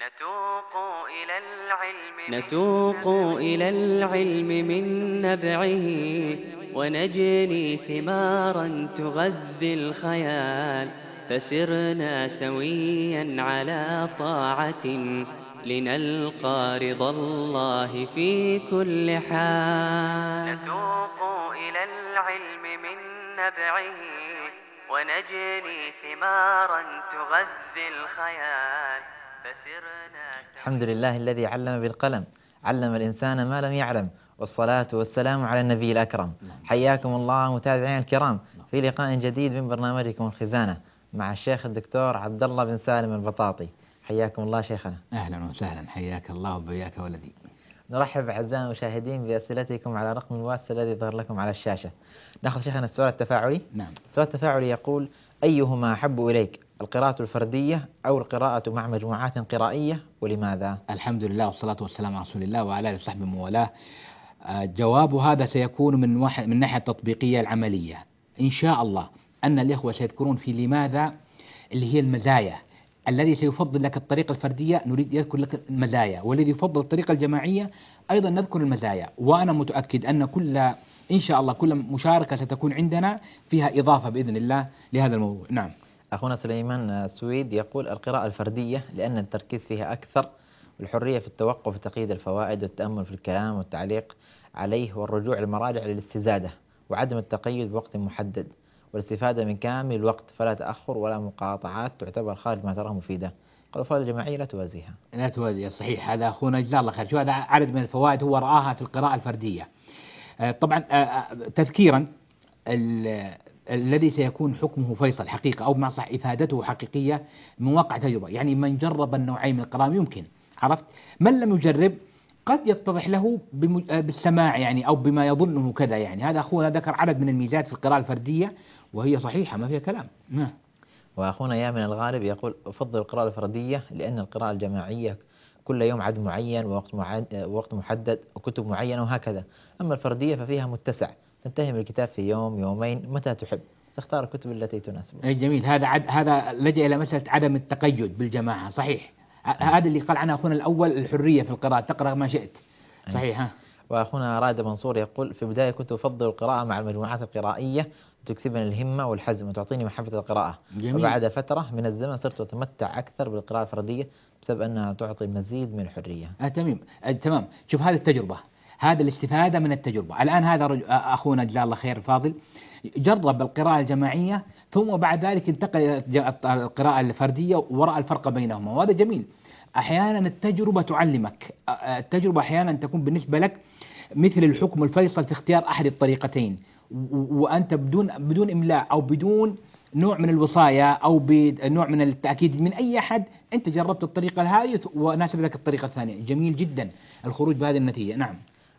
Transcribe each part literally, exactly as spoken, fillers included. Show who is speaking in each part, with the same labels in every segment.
Speaker 1: نتوق إلى العلم
Speaker 2: نتوق إلى العلم من نبعه ونجني ثمارا تغذي الخيال، فسرنا سويا على طاعة لنلقى رضا الله في كل حال.
Speaker 1: نتوق إلى العلم من نبعه ونجني ثمارا تغذي الخيال، فسرنا.
Speaker 3: الحمد لله الذي علم بالقلم، علم الإنسان ما لم يعلم، والصلاة والسلام على النبي الأكرم. حياكم الله متابعين الكرام في لقاء جديد من برنامجكم الخزانة مع الشيخ الدكتور عبد الله بن سالم البطاطي. حياكم الله شيخنا.
Speaker 4: أهلا وسهلا، حياك الله وبياك ولدي.
Speaker 3: نرحب أعزائنا المشاهدين بأسئلتكم على رقم الواتس الذي ظهر لكم على الشاشة. نأخذ شيخنا السؤال التفاعلي.
Speaker 4: نعم.
Speaker 3: السؤال التفاعلي يقول: أيهما أحب إليك، القراءة الفردية أو القراءة مع مجموعات قرائية، ولماذا؟
Speaker 4: الحمد لله والصلاة والسلام على رسول الله وعلى آله وصحبه وموالاه. جواب هذا سيكون من واحد من الناحية التطبيقية العملية إن شاء الله، أن الإخوة سيذكرون في لماذا اللي هي المزايا. الذي سيفضل لك الطريقة الفردية نريد يذكر لك المزايا، والذي يفضل الطريقة الجماعية أيضا نذكر المزايا. وأنا متأكد أن كل إن شاء الله كل مشاركة ستكون عندنا فيها إضافة بإذن الله لهذا الموضوع. نعم.
Speaker 3: أخونا سليمان سويد يقول: القراءة الفردية لأن التركيز فيها أكثر، والحرية في التوقف وتقييد الفوائد والتأمل في الكلام والتعليق عليه والرجوع للمراجع للاستزادة، وعدم التقيد بوقت محدد، والاستفادة من كامل الوقت فلا تأخر ولا مقاطعات تعتبر خارج ما تراه مفيدة. الفوائد الجماعية لا توازيها.
Speaker 4: لا توازي، صحيح. هذا أخونا جزاه الله خير. شو هذا عدد من الفوائد هو رآها في القراءة الفردية. آه طبعا آه تذكيرا الذي سيكون حكمه فيصل حقيقة، أو بمعنى صح إفادته حقيقية من واقع تجربة. يعني من جرب النوعين من القراءة يمكن، عرفت. من لم يجرب قد يتضح له بالسماع يعني، أو بما يظنه كذا يعني. هذا أخونا ذكر عدد من الميزات في القراءة الفردية وهي صحيحة ما فيها كلام. نعم.
Speaker 3: وأخونا يامن الغالب يقول: أفضل القراءة الفردية لأن القراءة الجماعية كل يوم عدد معين ووقت ووقت محدد وكتب معينة وهكذا، أما الفردية ففيها متسع، تنتهي من الكتاب في يوم يومين متى تحب، تختار الكتب التي تناسبك.
Speaker 4: أي جميل. هذا عد هذا لجأ إلى مسألة عدم التقيد بالجماعة. صحيح. هذا اللي قال عنه أخونا الأول، الحرية في القراءة، تقرأ ما شئت. صحيح. ها.
Speaker 3: وأخونا رائد منصور يقول: في البداية كنت أفضل القراءة مع المجموعات القرائية، تكسبني الهمة والحزم وتعطيني محبة القراءة.
Speaker 4: جميل.
Speaker 3: وبعد فترة من الزمن صرت أتمتع أكثر بالقراءة الفردية بسبب أنها تعطي المزيد من الحرية.
Speaker 4: آه تمام. آه تمام. شوف هذه التجربة، هذا الاستفادة من التجربة. الآن هذا رجل أخونا جزاه الله خير الفاضل جرب القراءة الجماعية، ثم بعد ذلك انتقل إلى القراءة الفردية ورأى الفرق بينهما، وهذا جميل. أحيانا التجربة تعلمك. التجربة أحيانا تكون بالنسبة لك مثل الحكم الفيصل في اختيار أحد الطريقتين، وأنت بدون بدون إملاء أو بدون نوع من الوصاية أو بنوع من التأكيد من أي أحد، أنت جربت الطريقة هذه وناسب لك الطريقة الثانية. جميل جدا الخروج بهذه النتيجة. نعم.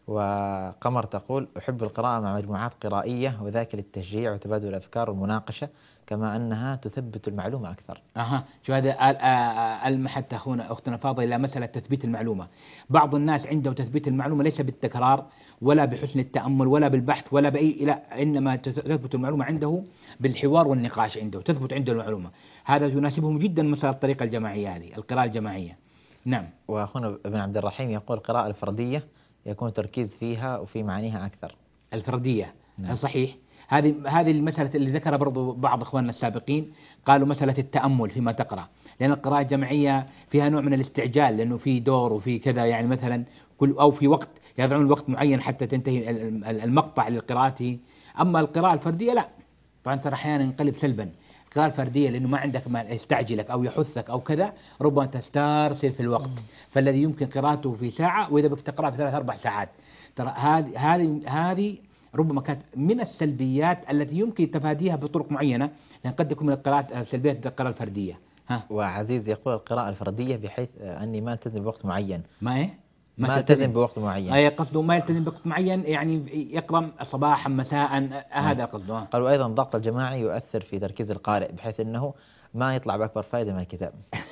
Speaker 3: وقمر تقول: أحب القراءة مع مجموعات قرائية وذاك للتشجيع وتبادل الأفكار والمناقشة، كما أنها تثبت المعلومة أكثر.
Speaker 4: أها. شو هذا المحت أخونا أختنا فاضل إلى مسألة تثبيت المعلومة. بعض الناس عنده تثبيت المعلومة ليس بالتكرار ولا بحسن التأمل ولا بالبحث ولا بأي، لا، إنما تثبت المعلومة عنده بالحوار والنقاش، عنده تثبت عنده المعلومة. هذا يناسبهم جدا مسألة الطريقة الجماعية هذه، القراءة الجماعية. نعم.
Speaker 3: وأخونا ابن عبد الرحيم يقول: القراءة الفردية يكون تركيز فيها وفي معانيها أكثر.
Speaker 4: الفردية.
Speaker 3: نعم.
Speaker 4: صحيح. هذه هذه المسألة اللي ذكرها برضو بعض إخواننا السابقين، قالوا مسألة التأمل فيما تقرأ، لأن القراءة الجماعية فيها نوع من الاستعجال، لأنه في دور وفي كذا يعني، مثلا كل أو في وقت يضعون وقت معين حتى تنتهي المقطع لقراءته. أما القراءة الفردية لا، طبعا ترى أحيانا ينقلب سلبا. القراءة الفردية لأنه ما عندك ما يستعجلك أو يحثك أو كذا، ربما تسترسل في الوقت، فالذي يمكن قراءته في ساعة وإذا بك تقرأ في ثلاث أربع ساعات. ترى هذه هذه هذه ربما كانت من السلبيات التي يمكن تفاديها بطرق معينة، لأن قد تكون من القراءات السلبيات القراءة الفردية. ها.
Speaker 3: وعزيز يقول: القراءة الفردية بحيث أني ما التزم بوقت معين.
Speaker 4: ما إيه؟
Speaker 3: ما التزم بوقت معين.
Speaker 4: أي قصده ما يلتزم بوقت معين، يعني يقرأ صباحا مساء، هذا قصده.
Speaker 3: قالوا أيضا الضغط الجماعي يؤثر في تركيز القارئ بحيث أنه ما يطلع بأكبر فائدة من الكتاب.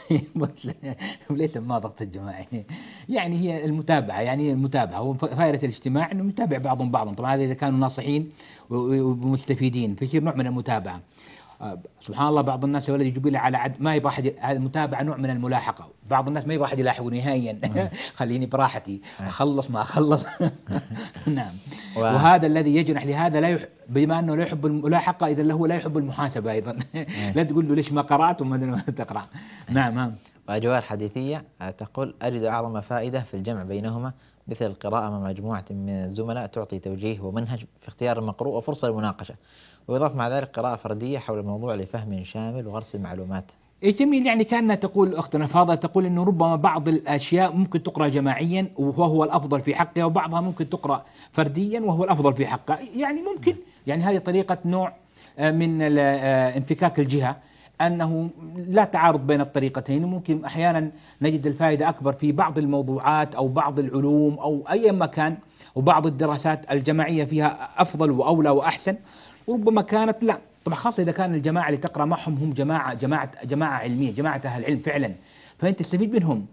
Speaker 4: ليس ما ضغط الجماعي، يعني هي المتابعة، يعني المتابعة هو فائدة الاجتماع أنه يتابع بعضهم بعضا. طبعا هذا إذا كانوا ناصحين ومستفيدين فيصير نوع من المتابعة. آه، سبحان الله بعض الناس يا ولدي يجيب على عد ما يبغى أحد، هذا المتابعة نوع من الملاحقة، بعض الناس ما يبغى أحد يلاحقني نهائيا خليني براحتي أخلص ما أخلص نعم.
Speaker 3: و...
Speaker 4: وهذا الذي يجنح لهذا لا يح... بما أنه لا يحب الملاحقة إذا له لا يحب المحاسبة أيضا لا تقول له ليش ما قرأت وما تقرأ. نعم نعم.
Speaker 3: وأجوار حديثية تقول أجد أعظم فائدة في الجمع بينهما مثل القراءة مع مجموعة من الزملاء تعطي توجيه ومنهج في اختيار المقروء وفرصة للمناقشة، ويضاف مع ذلك قراءة فردية حول الموضوع لفهم شامل وغرس المعلومات.
Speaker 4: إيه جميل، يعني كأنها تقول أختنا فاضلة تقول إنه ربما بعض الأشياء ممكن تقرأ جماعيا وهو الأفضل في حقها، وبعضها ممكن تقرأ فرديا وهو الأفضل في حقها، يعني ممكن، يعني هذه طريقة نوع من انفكاك الجهة، أنه لا تعارض بين الطريقتين، وممكن أحيانا نجد الفائدة أكبر في بعض الموضوعات أو بعض العلوم أو أي مكان، وبعض الدراسات الجماعية فيها أفضل وأولى وأحسن، وربما كانت لا. طبعا خاصة إذا كان الجماعة اللي تقرأ معهم هم جماعة جماعة جماعة علمية، جماعة أهل العلم فعلا، فأنت تستفيد منهم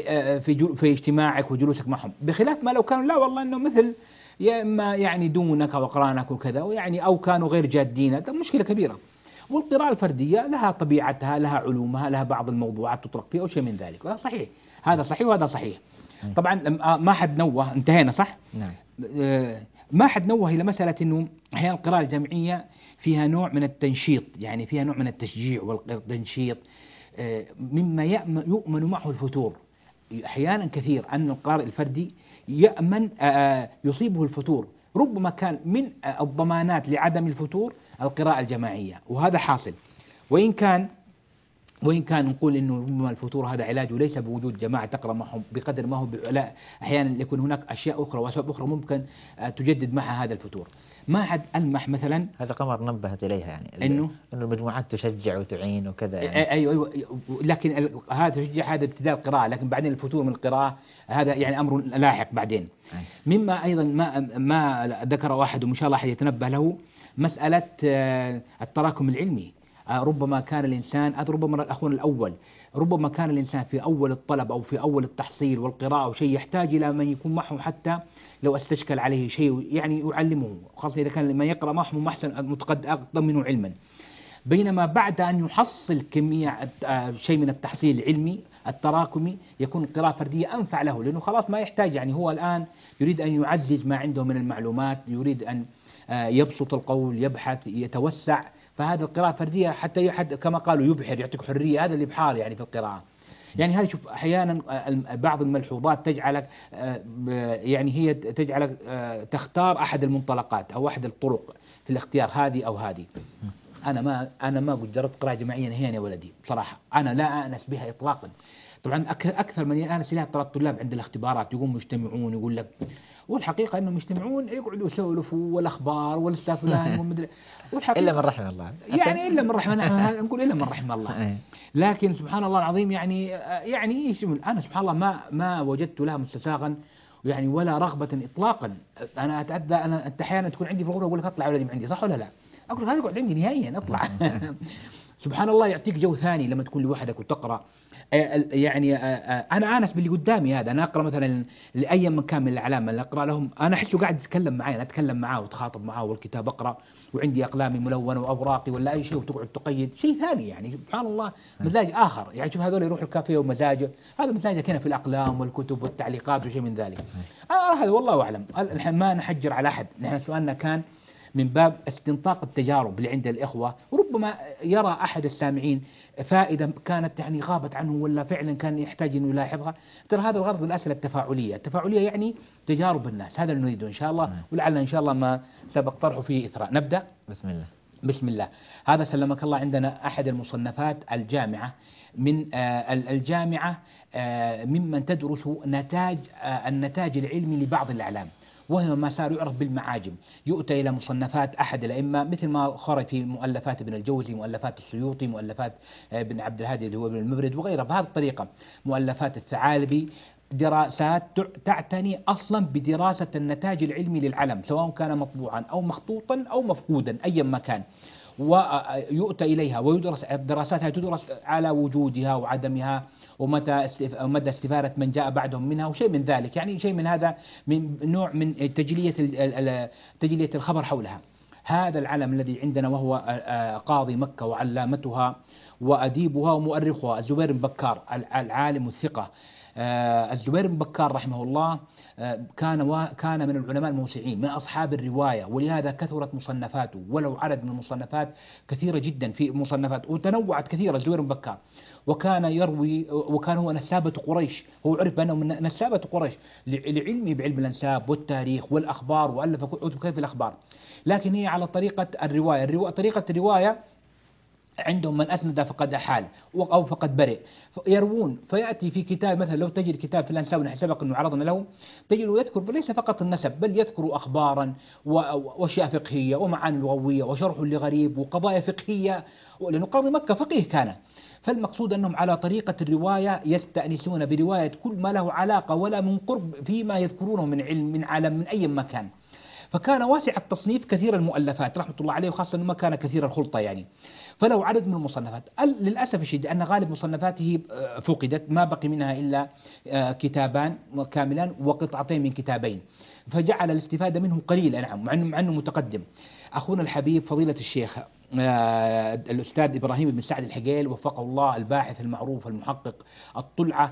Speaker 4: في في اجتماعك وجلوسك معهم، بخلاف ما لو كانوا لا والله إنه مثل يا إما يعني دونك أو أقرانك وكذا، ويعني أو كانوا غير جادين، هذا مشكلة كبيرة. والقراءة الفردية لها طبيعتها، لها علومها، لها بعض الموضوعات تطرق فيها أو شيء من ذلك، وهذا صحيح، هذا صحيح وهذا صحيح. طبعا ما حد نوه، انتهينا صح؟
Speaker 3: نعم.
Speaker 4: ما حد نوه إلى مسألة إنه أحيانا القراءة الجمعية فيها نوع من التنشيط، يعني فيها نوع من التشجيع والتنشيط مما يؤمن معه الفتور. أحيانا كثير أن القارئ الفردي يأمن يصيبه الفتور، ربما كان من الضمانات لعدم الفتور القراءة الجماعية، وهذا حاصل. وإن كان وإن كان نقول إنه ربما الفتور هذا علاجه ليس بوجود جماعة تقرأ معهم بقدر ما هو، لا، أحيانا يكون هناك أشياء أخرى وأسباب أخرى ممكن تجدد معها هذا الفتور. ما حد ألمح مثلا،
Speaker 3: هذا قمر نبهت إليها يعني
Speaker 4: إنه
Speaker 3: إنه المجموعات تشجع وتعين وكذا يعني.
Speaker 4: أيوة أيوة، لكن هذا تشجيع هذا ابتداء القراءة، لكن بعدين الفتور من القراءة هذا يعني أمر لاحق بعدين. مما أيضا ما ما ذكر أحد وإن شاء الله أحد يتنبه له مسألة التراكم العلمي. ربما كان الإنسان، هذا ربما الأخوان الأول، ربما كان الإنسان في أول الطلب أو في أول التحصيل والقراءة وشيء يحتاج إلى من يكون معه، حتى لو استشكل عليه شيء يعني يعلمه، خاصة إذا كان من يقرأ معه أحسن متقدم منه علما. بينما بعد أن يحصل كمية شيء من التحصيل العلمي التراكمي يكون القراءة الفردية أنفع له، لأنه خلاص ما يحتاج، يعني هو الآن يريد أن يعزز ما عنده من المعلومات، يريد أن يبسط القول، يبحث، يتوسع. فهذا القراءة الفردية حتى يحد كما قالوا يبحر، يعطيك حرية، هذا الإبحار يعني في القراءة. يعني هذه شوف أحيانا بعض الملحوظات تجعلك يعني هي تجعلك تختار أحد المنطلقات أو أحد الطرق في الاختيار، هذه أو هذه. أنا ما أنا ما قد جربت قراءة جماعية نهائيا يا ولدي بصراحة، أنا لا أنس بها إطلاقا. طبعا أكثر من يأنس لها ترى الطلاب عند الاختبارات يقوموا يجتمعون، يقول لك، والحقيقة أنهم يجتمعون يقعدوا يسولفوا والأخبار والأستاذ فلان والحقيقة
Speaker 3: إلا من رحم الله،
Speaker 4: يعني إلا من رحم الله، نقول إلا من رحم الله. لكن سبحان الله العظيم يعني يعني أنا سبحان الله ما ما وجدت لها مستساغا يعني ولا رغبة إطلاقا. أنا أتأذى، أنا أنت أحيانا تكون عندي في الغرفة أقول لك أطلع ولدي من عندي، صح ولا لا؟ أقول لك هذا يقعد عندي نهائيا أطلع سبحان الله يعطيك جو ثاني لما تكون لوحدك وتقرأ. يعني أنا آنس باللي قدامي هذا، أنا أقرأ مثلا لأي مكان من الأعلام اللي أقرأ لهم، أنا أحسه قاعد يتكلم معي، أنا أتكلم معاه وتخاطب معاه والكتاب أقرأ وعندي أقلامي ملونة وأوراقي ولا أي شيء، وتقعد تقيد شيء ثاني، يعني سبحان الله مزاج آخر. يعني شوف هذول يروحوا الكافيه ومزاجه، هذا مزاجك هنا في الأقلام والكتب والتعليقات وشيء من ذلك. أنا هذا والله أعلم، نحن ما نحجر على أحد، نحن سؤالنا كان من باب استنطاق التجارب اللي عند الإخوة، وربما يرى أحد السامعين فائدة كانت يعني غابت عنه ولا فعلا كان يحتاج أنه يلاحظها. ترى هذا الغرض من الأسئلة التفاعلية، التفاعلية يعني تجارب الناس، هذا اللي نريده إن شاء الله، ولعل إن شاء الله ما سبق طرحه فيه إثراء. نبدأ
Speaker 3: بسم الله.
Speaker 4: بسم الله. هذا سلمك الله عندنا أحد المصنفات الجامعة من آه الجامعة آه ممن تدرس نتاج آه النتاج العلمي لبعض الأعلام، وهو ما صار يعرف بالمعاجم. يؤتى إلى مصنفات أحد الأئمة مثل ما خرج في مؤلفات ابن الجوزي، مؤلفات السيوطي، مؤلفات ابن عبد الهادي اللي هو ابن المبرد وغيرها، بهذه الطريقة مؤلفات الثعالبي، دراسات تعتني أصلا بدراسة النتاج العلمي للعلم سواء كان مطبوعا أو مخطوطا أو مفقودا أيا ما كان، ويؤتى إليها ويدرس دراساتها، تدرس على وجودها وعدمها ومتى استف... مدى استفادة من جاء بعدهم منها وشيء من ذلك، يعني شيء من هذا من نوع من تجلية ال... تجلية الخبر حولها. هذا العلم الذي عندنا وهو قاضي مكة وعلامتها وأديبها ومؤرخها الزبير بن بكار العالم الثقة. الزبير بن بكار رحمه الله كان كان من العلماء الموسوعين من أصحاب الرواية، ولهذا كثرت مصنفاته، ولو عدد من المصنفات كثيرة جدا في مصنفات وتنوعت كثيرة الزبير بن بكار. وكان يروي، وكان هو نسابة قريش، هو عرف بأنه من نسابة قريش لعلمه بعلم الأنساب والتاريخ والأخبار، وألف كتب كيف الأخبار، لكن هي على طريقة الرواية. الرواية طريقة الرواية عندهم من أسند فقد أحال أو فقد برئ، يروون. فيأتي في كتاب مثلا، لو تجد كتاب في الأنساب ونحن سبق أنه عرضنا له، تجد يذكر ليس فقط النسب، بل يذكر أخبارا وأشياء فقهية ومعاني لغوية وشرح لغريب وقضايا فقهية، لأنه قاضي مكة فقيه كان. فالمقصود أنهم على طريقة الرواية يستأنسون برواية كل ما له علاقة ولا من قرب فيما يذكرونه من علم من عالم من أي مكان. فكان واسع التصنيف كثير المؤلفات رحمة الله عليه، وخاصة أنه ما كان كثير الخلطة يعني، فله عدد من المصنفات. للأسف الشديد أن غالب مصنفاته فقدت، ما بقي منها إلا كتابان كاملان وقطعتين من كتابين، فجعل الاستفادة منه قليلة. نعم، مع أنه متقدم. أخونا الحبيب فضيلة الشيخ الأستاذ إبراهيم بن سعد الحقيل وفقه الله، الباحث المعروف المحقق الطلعة،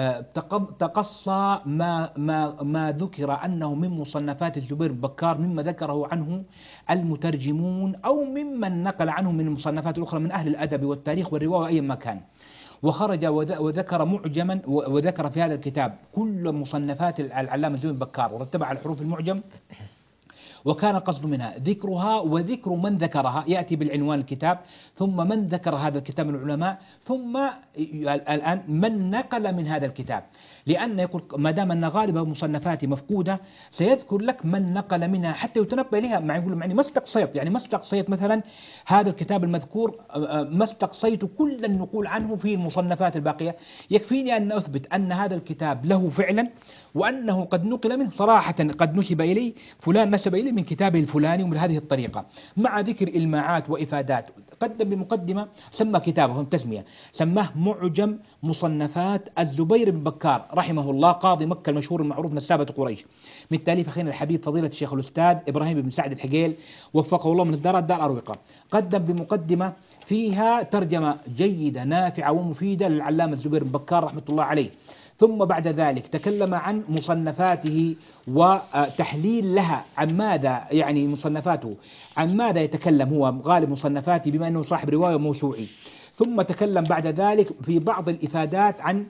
Speaker 4: تقصى ما ما ما ذكر أنه من مصنفات الزبير بن بكار مما ذكره عنه المترجمون أو ممن نقل عنه من المصنفات الأخرى من أهل الأدب والتاريخ والرواية أي مكان. وخرج وذكر معجما، وذكر في هذا الكتاب كل مصنفات العلامة الزبير بن بكار ورتبها على الحروف المعجم، وكان القصد منها ذكرها وذكر من ذكرها، يأتي بالعنوان الكتاب، ثم من ذكر هذا الكتاب من العلماء، ثم الآن من نقل من هذا الكتاب. لأن يقول ما دام أن غالب مصنفاتي مفقودة سيذكر لك من نقل منها حتى يتنبه إليها. مع يقول يعني ما استقصيت، يعني ما استقصيت مثلا هذا الكتاب المذكور، ما استقصيت كل النقول عنه في المصنفات الباقية، يكفيني أن أثبت أن هذا الكتاب له فعلا، وأنه قد نقل منه صراحة، قد نسب إلي فلان نسب إلي من كتابه الفلاني ومن هذه الطريقة، مع ذكر إلماعات وإفادات. قدم بمقدمة سمى كتابه تسمية سماه معجم مصنفات الزبير بن بكار رحمه الله، قاضي مكة المشهور المعروف نسابة قريش، من تأليف أخينا الحبيب فضيلة الشيخ الأستاذ إبراهيم بن سعد الحقيل وفقه الله، من الدار دار أروقة. قدم بمقدمة فيها ترجمة جيدة نافعة ومفيدة للعلامة الزبير بن بكار رحمة الله عليه. ثم بعد ذلك تكلم عن مصنفاته وتحليل لها، عن ماذا يعني مصنفاته، عن ماذا يتكلم هو غالب مصنفاته بما أنه صاحب رواية موسوعي. ثم تكلم بعد ذلك في بعض الإفادات عن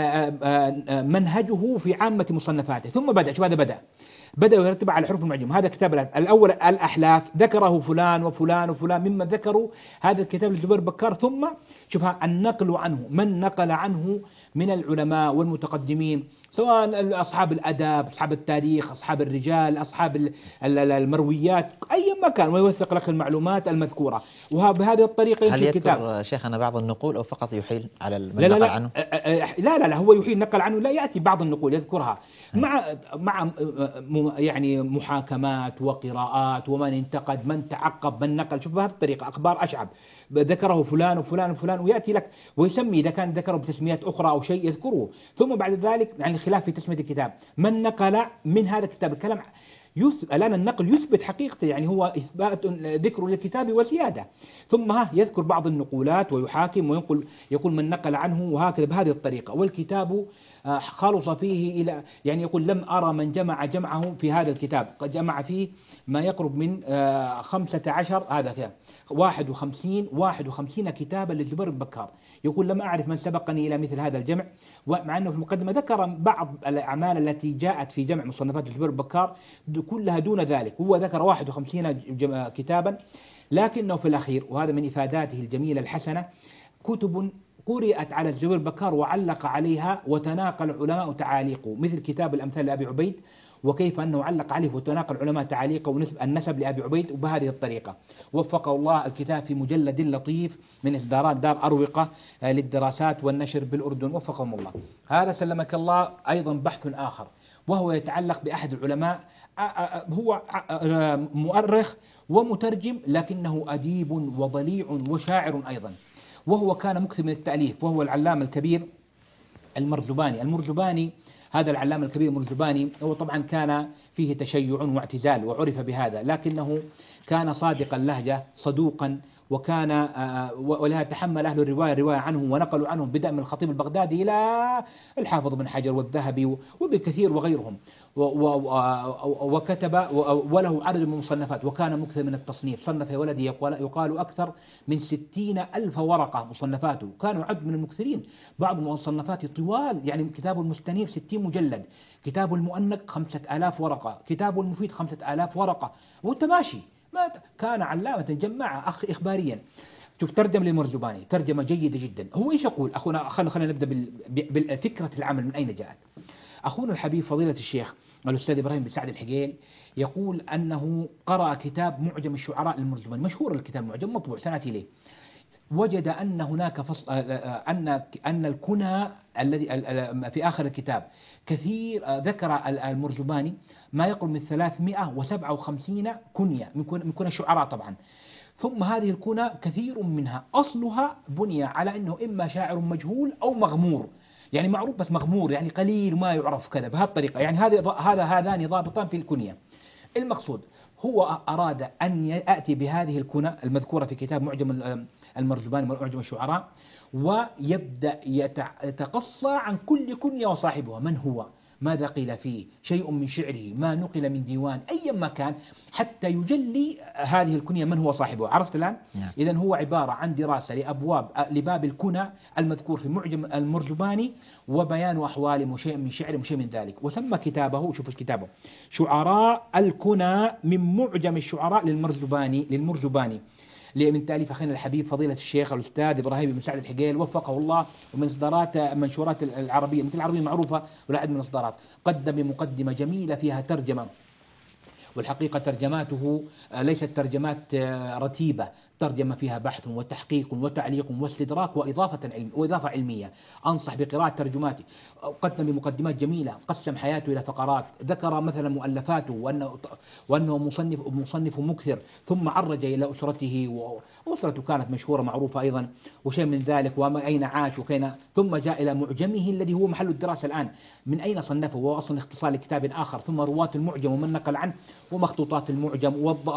Speaker 4: منهجه في عامة مصنفاته. ثم بدأ شو هذا بدأ بدأ يرتب على حروف المعجم. هذا كتاب الأول الأحلاف، ذكره فلان وفلان وفلان مما ذكروا هذا الكتاب للزبير بكار. ثم شوفها النقل عنه، من نقل عنه من العلماء والمتقدمين، سواء أصحاب الأدب، أصحاب التاريخ، أصحاب الرجال، أصحاب المرويات، أي مكان، ويوثق لك المعلومات المذكورة. وبهذه الطريقة يمشي الكتاب.
Speaker 3: هل يذكر شيخنا بعض النقول أو فقط يحيل على من
Speaker 4: لا لا
Speaker 3: نقل
Speaker 4: لا
Speaker 3: عنه؟
Speaker 4: لا لا لا هو يحيل نقل عنه، لا يأتي بعض النقول يذكرها مع مع يعني محاكمات وقراءات ومن انتقد من تعقب من نقل. شوف بهذه الطريقة أخبار أشعب ذكره فلان وفلان وفلان، ويأتي لك ويسمي إذا كان ذكره بتسميات أخرى أو شيء يذكره. ثم بعد ذلك يعني الخلاف في تسمية الكتاب، من نقل من هذا الكتاب الكلام الآن النقل يثبت حقيقته، يعني هو إثبات ذكر للكتاب وزيادة. ثم ها يذكر بعض النقولات ويحاكم وينقل، يقول من نقل عنه، وهكذا بهذه الطريقة. والكتاب خلص فيه إلى يعني يقول لم أرى من جمع جمعه في هذا الكتاب، قد جمع فيه ما يقرب من خمسة عشر هذا كتاب واحد وخمسين واحد وخمسين كتابا للزبير بن بكار. يقول لم أعرف من سبقني إلى مثل هذا الجمع. ومع أنه في المقدمة ذكر بعض الأعمال التي جاءت في جمع مصنفات الزبير بن بكار كلها دون ذلك، هو ذكر واحد وخمسين كتابا، لكنه في الأخير، وهذا من إفاداته الجميلة الحسنة، كتب قرأت على الزبير بن بكار وعلق عليها وتناقل علماء تعاليقه، مثل كتاب الأمثال لأبي عبيد، وكيف أنه علق عليه وتناقل علماء تعاليقه ونسب النسب لأبي عبيد. وبهذه الطريقة وفقه الله الكتاب في مجلد لطيف من إصدارات دار أروقة للدراسات والنشر بالأردن، وفقهم الله. هذا سلمك الله أيضا بحث آخر، وهو يتعلق بأحد العلماء، هو مؤرخ ومترجم لكنه أديب وضليع وشاعر أيضا، وهو كان مكثر من التأليف، وهو العلامة الكبير المرزباني. المرزباني هذا العلامة الكبير المرزباني هو طبعا كان فيه تشيع واعتزال وعرف بهذا، لكنه كان صادق اللهجة صدوقا، وكان ولهذا تحمل أهل الرواية الرواية عنه ونقلوا عنه بدءا من الخطيب البغدادي إلى الحافظ بن حجر والذهبي وابن كثير وغيرهم، وكتب وله عدد من المصنفات، وكان مكثر من التصنيف، صنف يا ولدي يقال أكثر من ستين ألف ورقة مصنفاته، كانوا عد من المكثرين. بعض المصنفات طوال، يعني كتاب المستنير ستين مجلد، كتاب المؤنق خمسة آلاف ورقة، كتاب المفيد خمسة آلاف ورقة، وانت ماشي. ما كان علامة جماعة أخ إخباريا. شوف ترجم للمرزباني ترجمة جيدة جدا. هو إيش يقول أخونا؟ خلينا خلينا نبدأ بالفكرة العمل من أين جاءت. أخونا الحبيب فضيلة الشيخ الأستاذ إبراهيم بن سعد الحقيل يقول أنه قرأ كتاب معجم الشعراء للمرزباني، مشهور الكتاب المعجم مطبوع سنأتي إليه. وجد أن هناك فصل أن أن الكنى الذي في آخر الكتاب كثير، ذكر المرزباني ما يقرب من ثلاثمائة وسبعة وخمسين كنية من كنى الشعراء طبعا. ثم هذه الكنى كثير منها أصلها بني على أنه إما شاعر مجهول أو مغمور، يعني معروف بس مغمور، يعني قليل ما يعرف كذا بهذه الطريقة. يعني هذا هذا هذان ضابطان في الكنية. المقصود هو أراد أن يأتي بهذه الكنى المذكورة في كتاب معجم المرزباني معجم الشعراء، ويبدأ يتقصى عن كل كنية وصاحبها، من هو، ماذا قيل فيه، شيء من شعره، ما نقل من ديوان، أي مكان، حتى يجلي هذه الكنية من هو صاحبه. عرفت الآن؟ نعم. إذن هو عبارة عن دراسة لأبواب لباب الكنى المذكور في معجم المرزباني، وبيان أحوال وشيء من شعر وشيء من ذلك. وسمى كتابه، شوف كتابه، شعراء الكنى من معجم الشعراء للمرزباني للمرزباني من تأليف أخينا الحبيب فضيلة الشيخ الأستاذ إبراهيم بن سعد الحقيل وفقه الله، ومن إصدارات منشورات العربية مثل العربية المعروفة والعدد من الإصدارات. قدم مقدمة جميلة فيها ترجمة، والحقيقة ترجماته ليست ترجمات رتيبة، ترجمة فيها بحث وتحقيق وتعليق واستدراك وإضافة علم وإضافة علمية. أنصح بقراءة ترجماته. قدم بمقدمات جميلة، قسم حياته إلى فقرات، ذكر مثلا مؤلفاته وأنه وأنه مصنف مصنف مكثر، ثم عرج إلى أسرته، وأسرته كانت مشهورة معروفة أيضا وشيء من ذلك، وأين عاش وكين. ثم جاء إلى معجمه الذي هو محل الدراسة الآن، من أين صنفه، وهو أصلا اختصار لكتاب آخر، ثم رواة المعجم ومن نقل عنه، ومخطوطات المعجم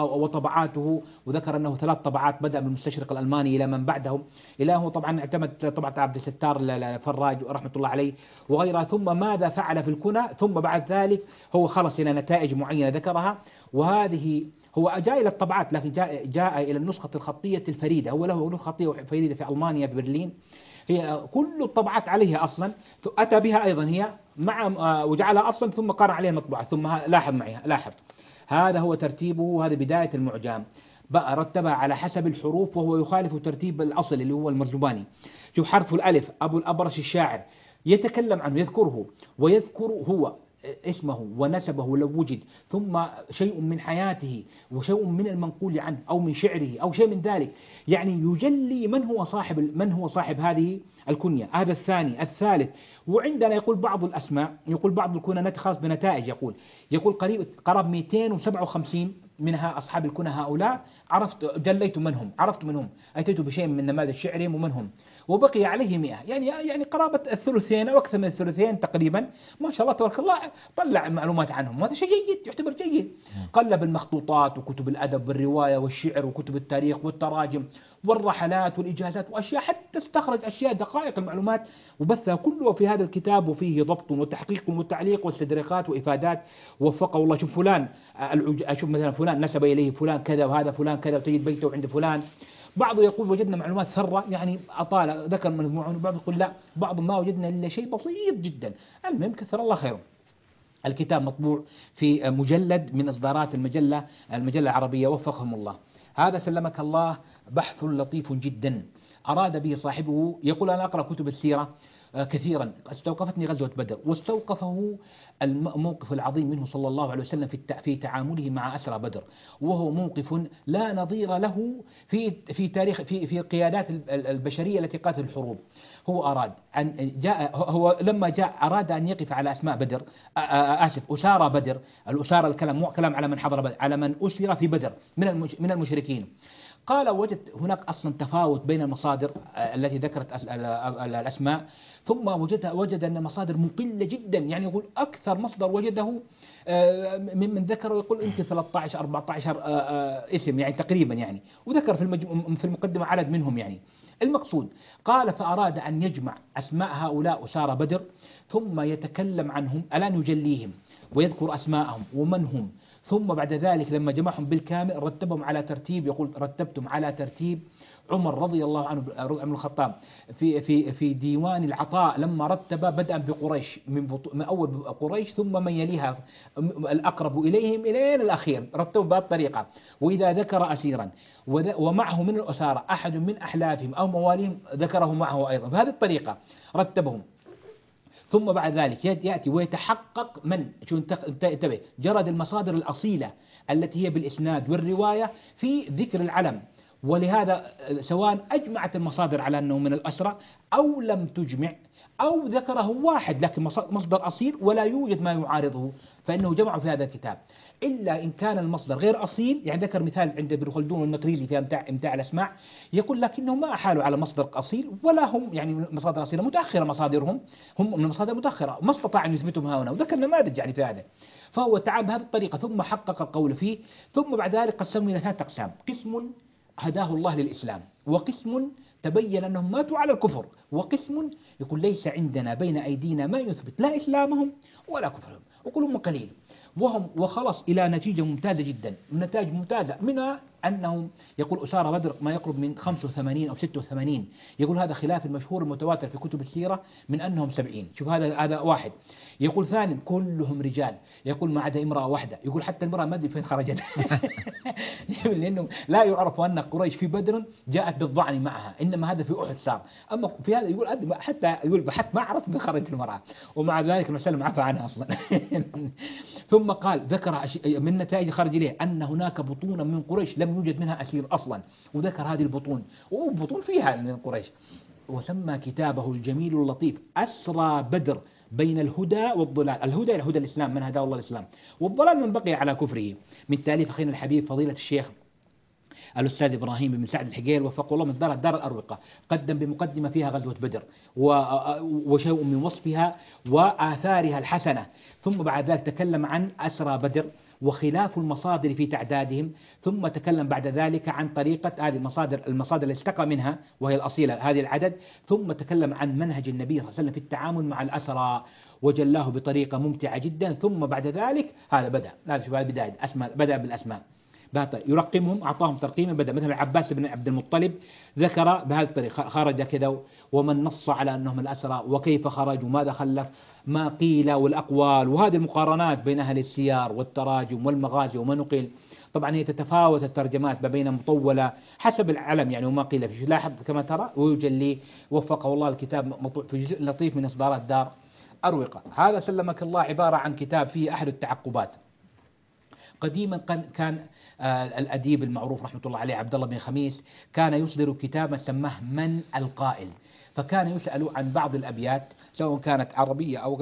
Speaker 4: وطبعاته. وذكر أنه ثلاث طبعات، بدأ بالمستشرق الألماني إلى من بعدهم، إلى هو طبعا اعتمد طبعة عبد الستار الفراج رحمة الله عليه وغيرها. ثم ماذا فعل في الكنى، ثم بعد ذلك هو خلص إلى نتائج معينة ذكرها. وهذه هو جاء إلى الطبعات، لكن جاء, جاء إلى النسخة الخطية الفريدة. هو له نسخة خطية فريدة في ألمانيا في برلين، هي كل الطبعات عليها أصلا، أتى بها أيضا هي مع وجعلها أصلا، ثم قرأ عليها مطبوعة. ثم لاحظ معي لاحظ هذا هو ترتيبه، هذه بداية المعجم، بقى رتبها على حسب الحروف، وهو يخالف ترتيب الأصل اللي هو المرزباني. شوف حرف الألف، أبو الأبرش الشاعر يتكلم عنه، يذكره ويذكر هو اسمه ونسبه لو وجد، ثم شيء من حياته وشيء من المنقول عنه أو من شعره أو شيء من ذلك، يعني يجلي من هو صاحب من هو صاحب هذه الكنية. هذا الثاني. الثالث، وعندنا يقول بعض الأسماء، يقول بعض الكنى نتخلص بنتائج، يقول يقول قريب قرب مئتين وسبعة وخمسين منها أصحاب الكنى هؤلاء عرفت جليت منهم، عرفت منهم، أتيت بشيء من نماذج شعرهم ومنهم، وبقي عليه مئة، يعني يعني قرابة الثلثين أو أكثر من الثلثين تقريبا، ما شاء الله تبارك الله، طلع معلومات عنهم، وهذا شيء جيد يعتبر جيد. قلب المخطوطات وكتب الأدب والرواية والشعر وكتب التاريخ والتراجم والرحلات والإجازات وأشياء، حتى استخرج أشياء دقائق المعلومات وبثها كله في هذا الكتاب، وفيه ضبط وتحقيق وتعليق واستدراكات وإفادات. وفقه الله. شوف فلان، أشوف مثلا فلان نسب إليه فلان كذا وهذا فلان كذا، وتجد بيته عند فلان. بعض يقول وجدنا معلومات ثرة، يعني أطال ذكر مجموعة، بعض يقول لا، بعض ما وجدنا إلا شيء بسيط جدا. المهم كثر الله خيره. الكتاب مطبوع في مجلد من إصدارات المجلة المجلة العربية، وفقهم الله. هذا سلمك الله بحث لطيف جدا أراد به صاحبه. يقول أنا أقرأ كتب السيرة كثيرا، استوقفتني غزوة بدر، واستوقفه الموقف العظيم منه صلى الله عليه وسلم في في تعامله مع أسرى بدر، وهو موقف لا نظير له في في تاريخ في في القيادات البشرية التي قاتل الحروب. هو أراد أن جاء هو لما جاء أراد أن يقف على أسماء بدر، آسف أسارى بدر. الأسارى الكلام مو كلام على من حضر بدر، على من أسر في بدر من من المشركين. قال وجدت هناك أصلا تفاوت بين المصادر التي ذكرت الأسماء، ثم وجد وجد أن المصادر مقلة جدا، يعني يقول أكثر مصدر وجده ممن ذكر، يقول يمكن ثلاثة عشر أربعة عشر اسم يعني تقريبا يعني، وذكر في في المقدمة عدد منهم يعني. المقصود قال فأراد أن يجمع أسماء هؤلاء أسارى بدر، ثم يتكلم عنهم، الآن يجليهم ويذكر أسماءهم ومن هم، ثم بعد ذلك لما جمعهم بالكامل رتبهم على ترتيب، يقول رتبتم على ترتيب عمر رضي الله عنه بن الخطاب في في في ديوان العطاء لما رتب بدءا بقريش من, من أول قريش ثم من يليها الأقرب إليهم إلين الأخير، رتبوا بهذه الطريقة. وإذا ذكر أسيرا ومعه من الأسارة أحد من أحلافهم أو مواليهم ذكره معه أيضا، بهذه الطريقة رتبهم. ثم بعد ذلك يأتي ويتحقق من شو انتبه جرد المصادر الأصيلة التي هي بالإسناد والرواية في ذكر العلم، ولهذا سواء أجمعت المصادر على أنه من الأسرى أو لم تجمع أو ذكره واحد لكن مصدر أصيل ولا يوجد ما يعارضه، فإنه جمع في هذا الكتاب. إلا إن كان المصدر غير أصيل، يعني ذكر مثال عند ابن خلدون والمقريزي في امتاع, امتاع الأسماع، يقول لكنه ما أحالوا على مصدر أصيل ولا هم يعني مصادر أصيلة متأخرة، مصادرهم هم من مصادر متأخرة ما استطاع أن يثبتهم هنا، وذكر نماذج يعني في هذا. فهو تعب بهذه الطريقة ثم حقق القول فيه، ثم بعد ذلك قسمهم إلى ثلاثة أقسام: قسم هداه الله للإسلام، وقسم تبين أنهم ماتوا على الكفر، وقسم يقول ليس عندنا بين أيدينا ما يثبت لا إسلامهم ولا كفرهم، وكلهم قليل، وهم وخلص إلى نتيجة ممتازة جدا، نتائج ممتازة منها أنهم يقول أسارى بدر ما يقرب من خمسة وثمانين أو ستة وثمانين، يقول هذا خلاف المشهور المتواتر في كتب السيرة من أنهم سبعين. شوف هذا هذا واحد. يقول ثاني كلهم رجال، يقول ما عدا امرأة واحدة، يقول حتى المرأة ما أدري فين خرجت لأنه لا يعرف أن قريش في بدر جاءت بالضعن معها، إنما هذا في أحد صار. أما في هذا يقول حتى يقول بحث ما عرف من خرجت المرأة، ومع ذلك النبي صلى الله عليه وسلم عفى عنها أصلا ثم قال ذكر من نتائج خرج إليه أن هناك بطونا من قريش لم يوجد منها أسير أصلا، وذكر هذه البطون وبطون فيها من قريش، وسمى كتابه الجميل اللطيف أسرى بدر بين الهدى والضلال. الهدى إلى هدى الإسلام من هداه الله الإسلام، والضلال من بقي على كفره. من تأليف أخينا الحبيب فضيلة الشيخ الأستاذ إبراهيم بن سعد الحقيل وفقه الله من دار دار الأروقة، قدم بمقدمة فيها غزوة بدر وشيء من وصفها وآثارها الحسنة، ثم بعد ذلك تكلم عن أسرى بدر وخلاف المصادر في تعدادهم، ثم تكلم بعد ذلك عن طريقة هذه المصادر المصادر اللي استقى منها وهي الأصيلة هذه العدد، ثم تكلم عن منهج النبي صلى الله عليه وسلم في التعامل مع الأسرى وجلاه بطريقة ممتعة جدا. ثم بعد ذلك هذا بدأ هذا شوف البداية أسماء، بدأ بالأسماء يرقمهم، أعطاهم ترقيما، بدأ مثلا العباس بن عبد المطلب ذكر بهذه الطريقة خرج كذا، ومن نص على أنهم الأسرى وكيف خرجوا وماذا خلف ما قيل والأقوال، وهذه المقارنات بين أهل السيار والتراجم والمغازي وما نقل. طبعا هي تتفاوت الترجمات ما بين مطولة حسب العلم يعني وما قيل فيه، لاحظ كما ترى ويجلي وفقه الله الكتاب مطبوع في جزء لطيف من إصدارات دار أروقة. هذا سلمك الله عبارة عن كتاب فيه أحد التعقبات. قديما كان الأديب المعروف رحمة الله عليه عبد الله بن خميس كان يصدر كتابا سماه من القائل، فكان يسأل عن بعض الأبيات سواء كانت عربية أو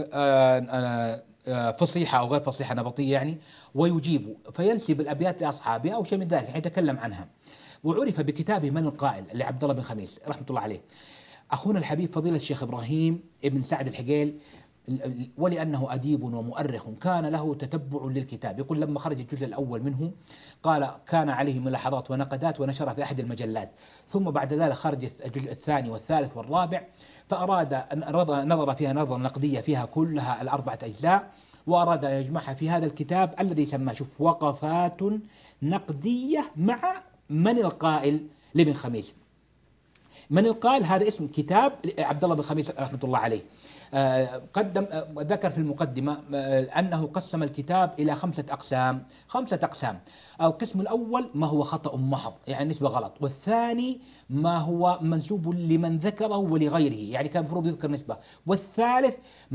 Speaker 4: فصيحة أو غير فصيحة نبطية يعني، ويجيب فينسب الأبيات لأصحابها أو شيء من ذلك يتكلم عنها، وعرف بكتابه من القائل لعبد الله بن خميس رحمة الله عليه. أخونا الحبيب فضيلة الشيخ إبراهيم ابن سعد الحقيل ولأنه أديب ومؤرخ كان له تتبع للكتاب، يقول لما خرج الجزء الأول منه قال كان عليه ملاحظات ونقدات ونشرها في أحد المجلات، ثم بعد ذلك خرج الجزء الثاني والثالث والرابع، فأراد أن نظر فيها نظرة نقدية فيها كلها الأربعة أجزاء، وأراد أن يجمعها في هذا الكتاب الذي سماه شوف وقفات نقدية مع من القائل لابن خميس. من القائل هذا اسم كتاب عبد الله بن خميس رحمة الله عليه. قدم ذكر في المقدمة أنه قسم الكتاب إلى خمسة أقسام خمسة أقسام القسم الأول ما هو خطأ محض يعني نسبة غلط، والثاني ما هو منسوب لمن ذكره ولغيره يعني كان المفروض يذكر نسبة، والثالث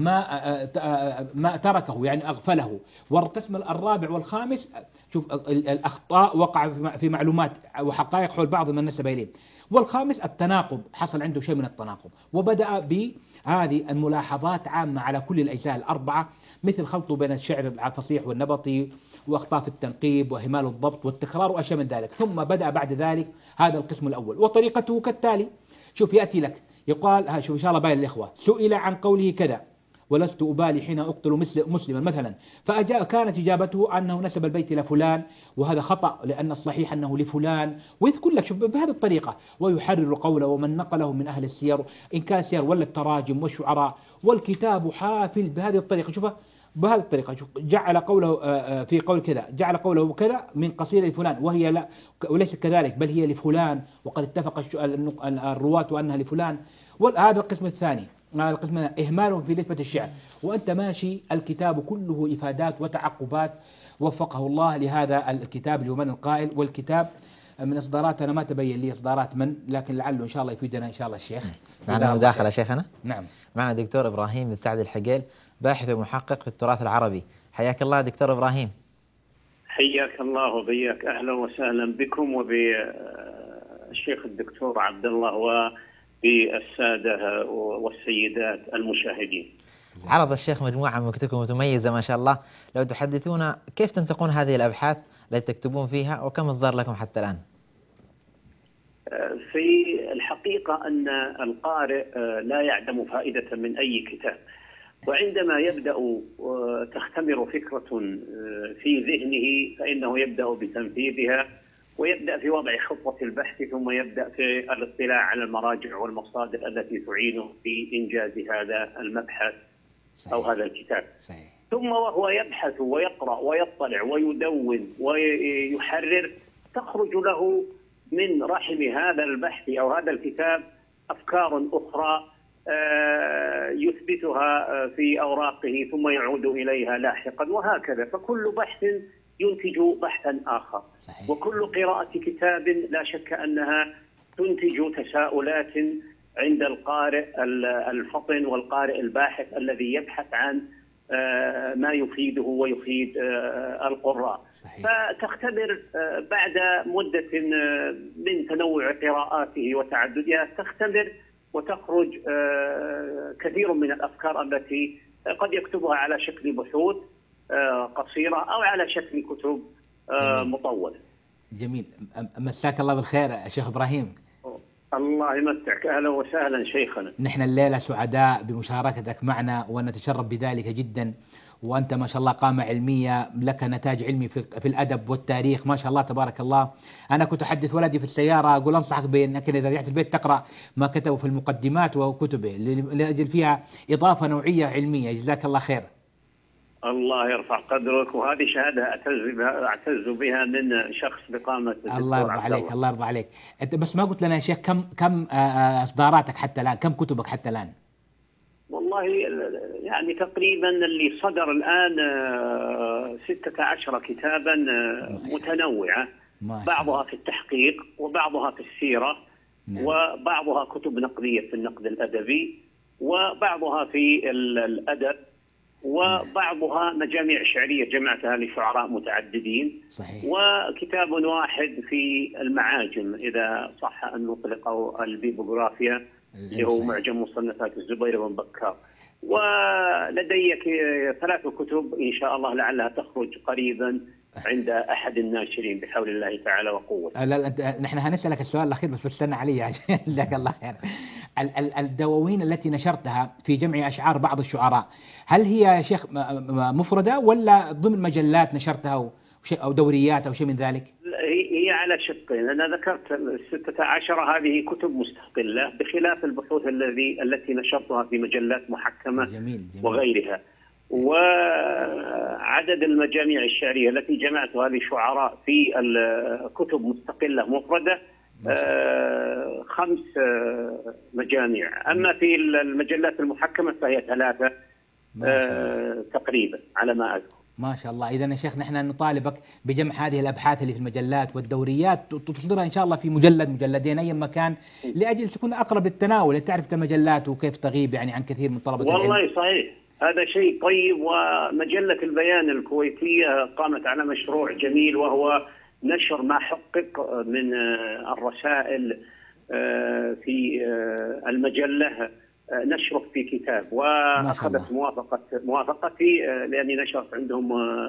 Speaker 4: ما ما تركه يعني أغفله، والقسم الرابع والخامس شوف الأخطاء وقع في معلومات وحقائق حول بعض من نسب إليه، والخامس التناقض، حصل عنده شيء من التناقض، وبدأ بهذه الملاحظات عامة على كل الأجزاء الأربعة، مثل خلطه بين الشعر الفصيح والنبطي وأخطاء في التنقيب وإهمال الضبط والتكرار وأشياء من ذلك. ثم بدأ بعد ذلك هذا القسم الأول، وطريقته كالتالي. شوف يأتي لك يقال، ها شوف إن شاء الله باين الإخوة، سئل عن قوله كذا ولست أبالي حين أقتل مسلما مثلا، فأجاب كانت إجابته أنه نسب البيت إلى فلان وهذا خطأ لأن الصحيح أنه لفلان، ويذكر لك شوف بهذه الطريقة، ويحرر قوله ومن نقله من أهل السير إن كان السير ولا التراجم والشعراء، والكتاب حافل بهذه الطريقة. شوف بهذه الطريقة، شوف جعل قوله في قول كذا، جعل قوله كذا من قصيدة لفلان وهي لا وليس كذلك بل هي لفلان وقد اتفق الرواة أنها لفلان. وهذا القسم الثاني، القسم إهمال في نسبة الشعر، وأنت ماشي الكتاب كله إفادات وتعقبات، وفقه الله لهذا الكتاب لمن القائل. والكتاب من إصدارات أنا ما تبين لي إصدارات من، لكن لعله إن شاء الله يفيدنا إن شاء الله الشيخ.
Speaker 3: معنا مداخلة شيخنا؟
Speaker 4: نعم.
Speaker 3: معنا دكتور إبراهيم بن سعد الحقيل، باحث ومحقق في التراث العربي. حياك الله دكتور إبراهيم.
Speaker 5: حياك الله وبياك، أهلا وسهلا بكم وبالشيخ الدكتور عبد الله وبالسادة والسيدات المشاهدين.
Speaker 3: عرض الشيخ مجموعة من كتبكم متميزة ما شاء الله، لو تحدثونا كيف تنتقون هذه الأبحاث التي تكتبون فيها وكم إصدار لكم حتى الآن؟
Speaker 5: في الحقيقة أن القارئ لا يعدم فائدة من أي كتاب، وعندما يبدأ تختمر فكرة في ذهنه فإنه يبدأ بتنفيذها، ويبدأ في وضع خطة البحث، ثم يبدأ في الاطلاع على المراجع والمصادر التي تعينه في إنجاز هذا المبحث أو هذا الكتاب. ثم وهو يبحث ويقرأ ويطلع ويدون ويحرر، تخرج له من رحم هذا البحث أو هذا الكتاب أفكار أخرى يثبتها في أوراقه ثم يعود إليها لاحقا، وهكذا. فكل بحث ينتج بحثا آخر، وكل قراءة كتاب لا شك أنها تنتج تساؤلات عند القارئ الفطن والقارئ الباحث الذي يبحث عن ما يفيده ويفيد القراء. فتختبر بعد مدة من تنوع قراءاته وتعددها، تختبر وتخرج كثير من الأفكار التي قد يكتبها على شكل بحوث قصيرة أو على شكل كتب مطولة.
Speaker 4: جميل. مساك الله بالخير شيخ إبراهيم.
Speaker 5: الله يمتعك، أهلا وسهلا شيخنا.
Speaker 4: نحن الليلة سعداء بمشاركتك معنا ونتشرف بذلك جدا، وأنت ما شاء الله قامة علمية، لك نتاج علمي في الأدب والتاريخ ما شاء الله تبارك الله. أنا كنت أحدث ولدي في السيارة أقول أنصحك بأنك إذا رجعت البيت تقرأ ما كتبه في المقدمات وكتبه لأجل فيها إضافة نوعية علمية. جزاك الله خير.
Speaker 5: الله يرفع قدرك، وهذه شهادة أعتز بها أعتز بها من شخص بقامة.
Speaker 4: الله يرضى عليك. الله يرضى عليك. أنت بس ما قلت لنا يا شيخ كم كم إصداراتك حتى الآن، كم كتبك حتى الآن؟
Speaker 5: والله يعني تقريبا اللي صدر الآن ستة عشر كتابا متنوعة، بعضها في التحقيق وبعضها في السيرة، نعم. وبعضها كتب نقدية في النقد الأدبي، وبعضها في الأدب، وبعضها مجاميع شعرية جمعتها لشعراء متعددين. صحيح. وكتاب واحد في المعاجم إذا صح أن نطلق، أو البيبوغرافيا اللي هو معجم مصنفات الزبير بن بكار. ولدي ثلاث كتب إن شاء الله لعلها تخرج قريبا عند أحد الناشرين بحول الله تعالى وقوته.
Speaker 4: لا لا نحن هنسألك السؤال الأخير بس استنى علي جزاك الله خير. الدواوين التي نشرتها في جمع أشعار بعض الشعراء، هل هي يا شيخ مفردة ولا ضمن مجلات نشرتها أو دوريات أو شيء من ذلك؟
Speaker 5: هي على شقين. أنا ذكرت الستة عشر هذه كتب مستقلة بخلاف البحوث الذي التي نشرتها في مجلات محكمة. جميل. جميل. وغيرها. وعدد المجاميع الشعرية التي جمعتها لشعراء في الكتب مستقلة مفردة آه خمس آه مجاميع. أما في المجلات المحكمة فهي ثلاثة آه تقريبا على ما أذكر.
Speaker 4: ما شاء الله. إذا يا شيخ نحن نطالبك بجمع هذه الأبحاث اللي في المجلات والدوريات تصدرها إن شاء الله في مجلد مجلدين أي مكان، لأجل تكون أقرب للتناول، تعرف المجلات وكيف تغيب يعني عن كثير من طلبة العلم.
Speaker 5: والله صحيح هذا شيء طيب. ومجلة البيان الكويتية قامت على مشروع جميل، وهو نشر ما حقق من الرسائل في المجلة نشره في كتاب، وأخذت موافقة موافقتي لأني نشرت عندهم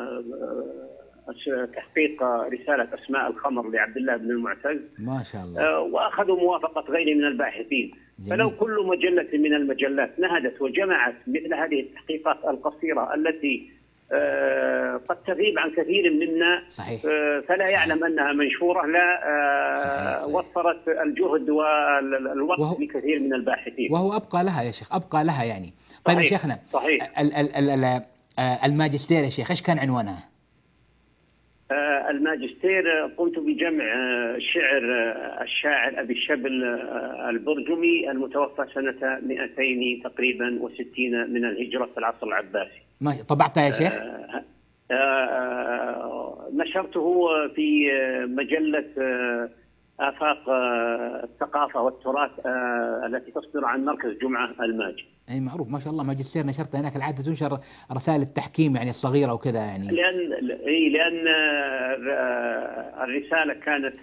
Speaker 5: تحقيق رسالة أسماء الخمر لعبد الله بن المعتز
Speaker 4: ما شاء الله،
Speaker 5: وأخذوا موافقة غيري من الباحثين. جميل. فلو كل مجلة من المجلات نهدت وجمعت مثل هذه التحقيقات القصيرة التي قد تغيب عن كثير منا،
Speaker 4: صحيح.
Speaker 5: فلا يعلم أنها منشورة، لا صحيح صحيح. وفرت الجهد والوقت وهو لكثير من الباحثين،
Speaker 4: وهو أبقى لها يا شيخ، أبقى لها يعني. طيب يا شيخنا،
Speaker 5: صحيح.
Speaker 4: ال ال ال الماجستير يا شيخ إيش كان عنوانها؟
Speaker 5: الماجستير قمت بجمع شعر الشاعر أبي الشبل البرجمي المتوفى سنة مئتين تقريبا وستين من الهجرة في العصر العباسي.
Speaker 4: ما طبعتها يا شيخ؟
Speaker 5: آه آه نشرته في مجلة آفاق الثقافة والتراث آه التي تصدر عن مركز جمعة الماجد.
Speaker 4: أي معروف ما شاء الله، ماجستير نشرتها هناك. العادة تنشر رسائل التحكيم يعني الصغيرة وكذا يعني.
Speaker 5: لأن إيه لأن الرسالة كانت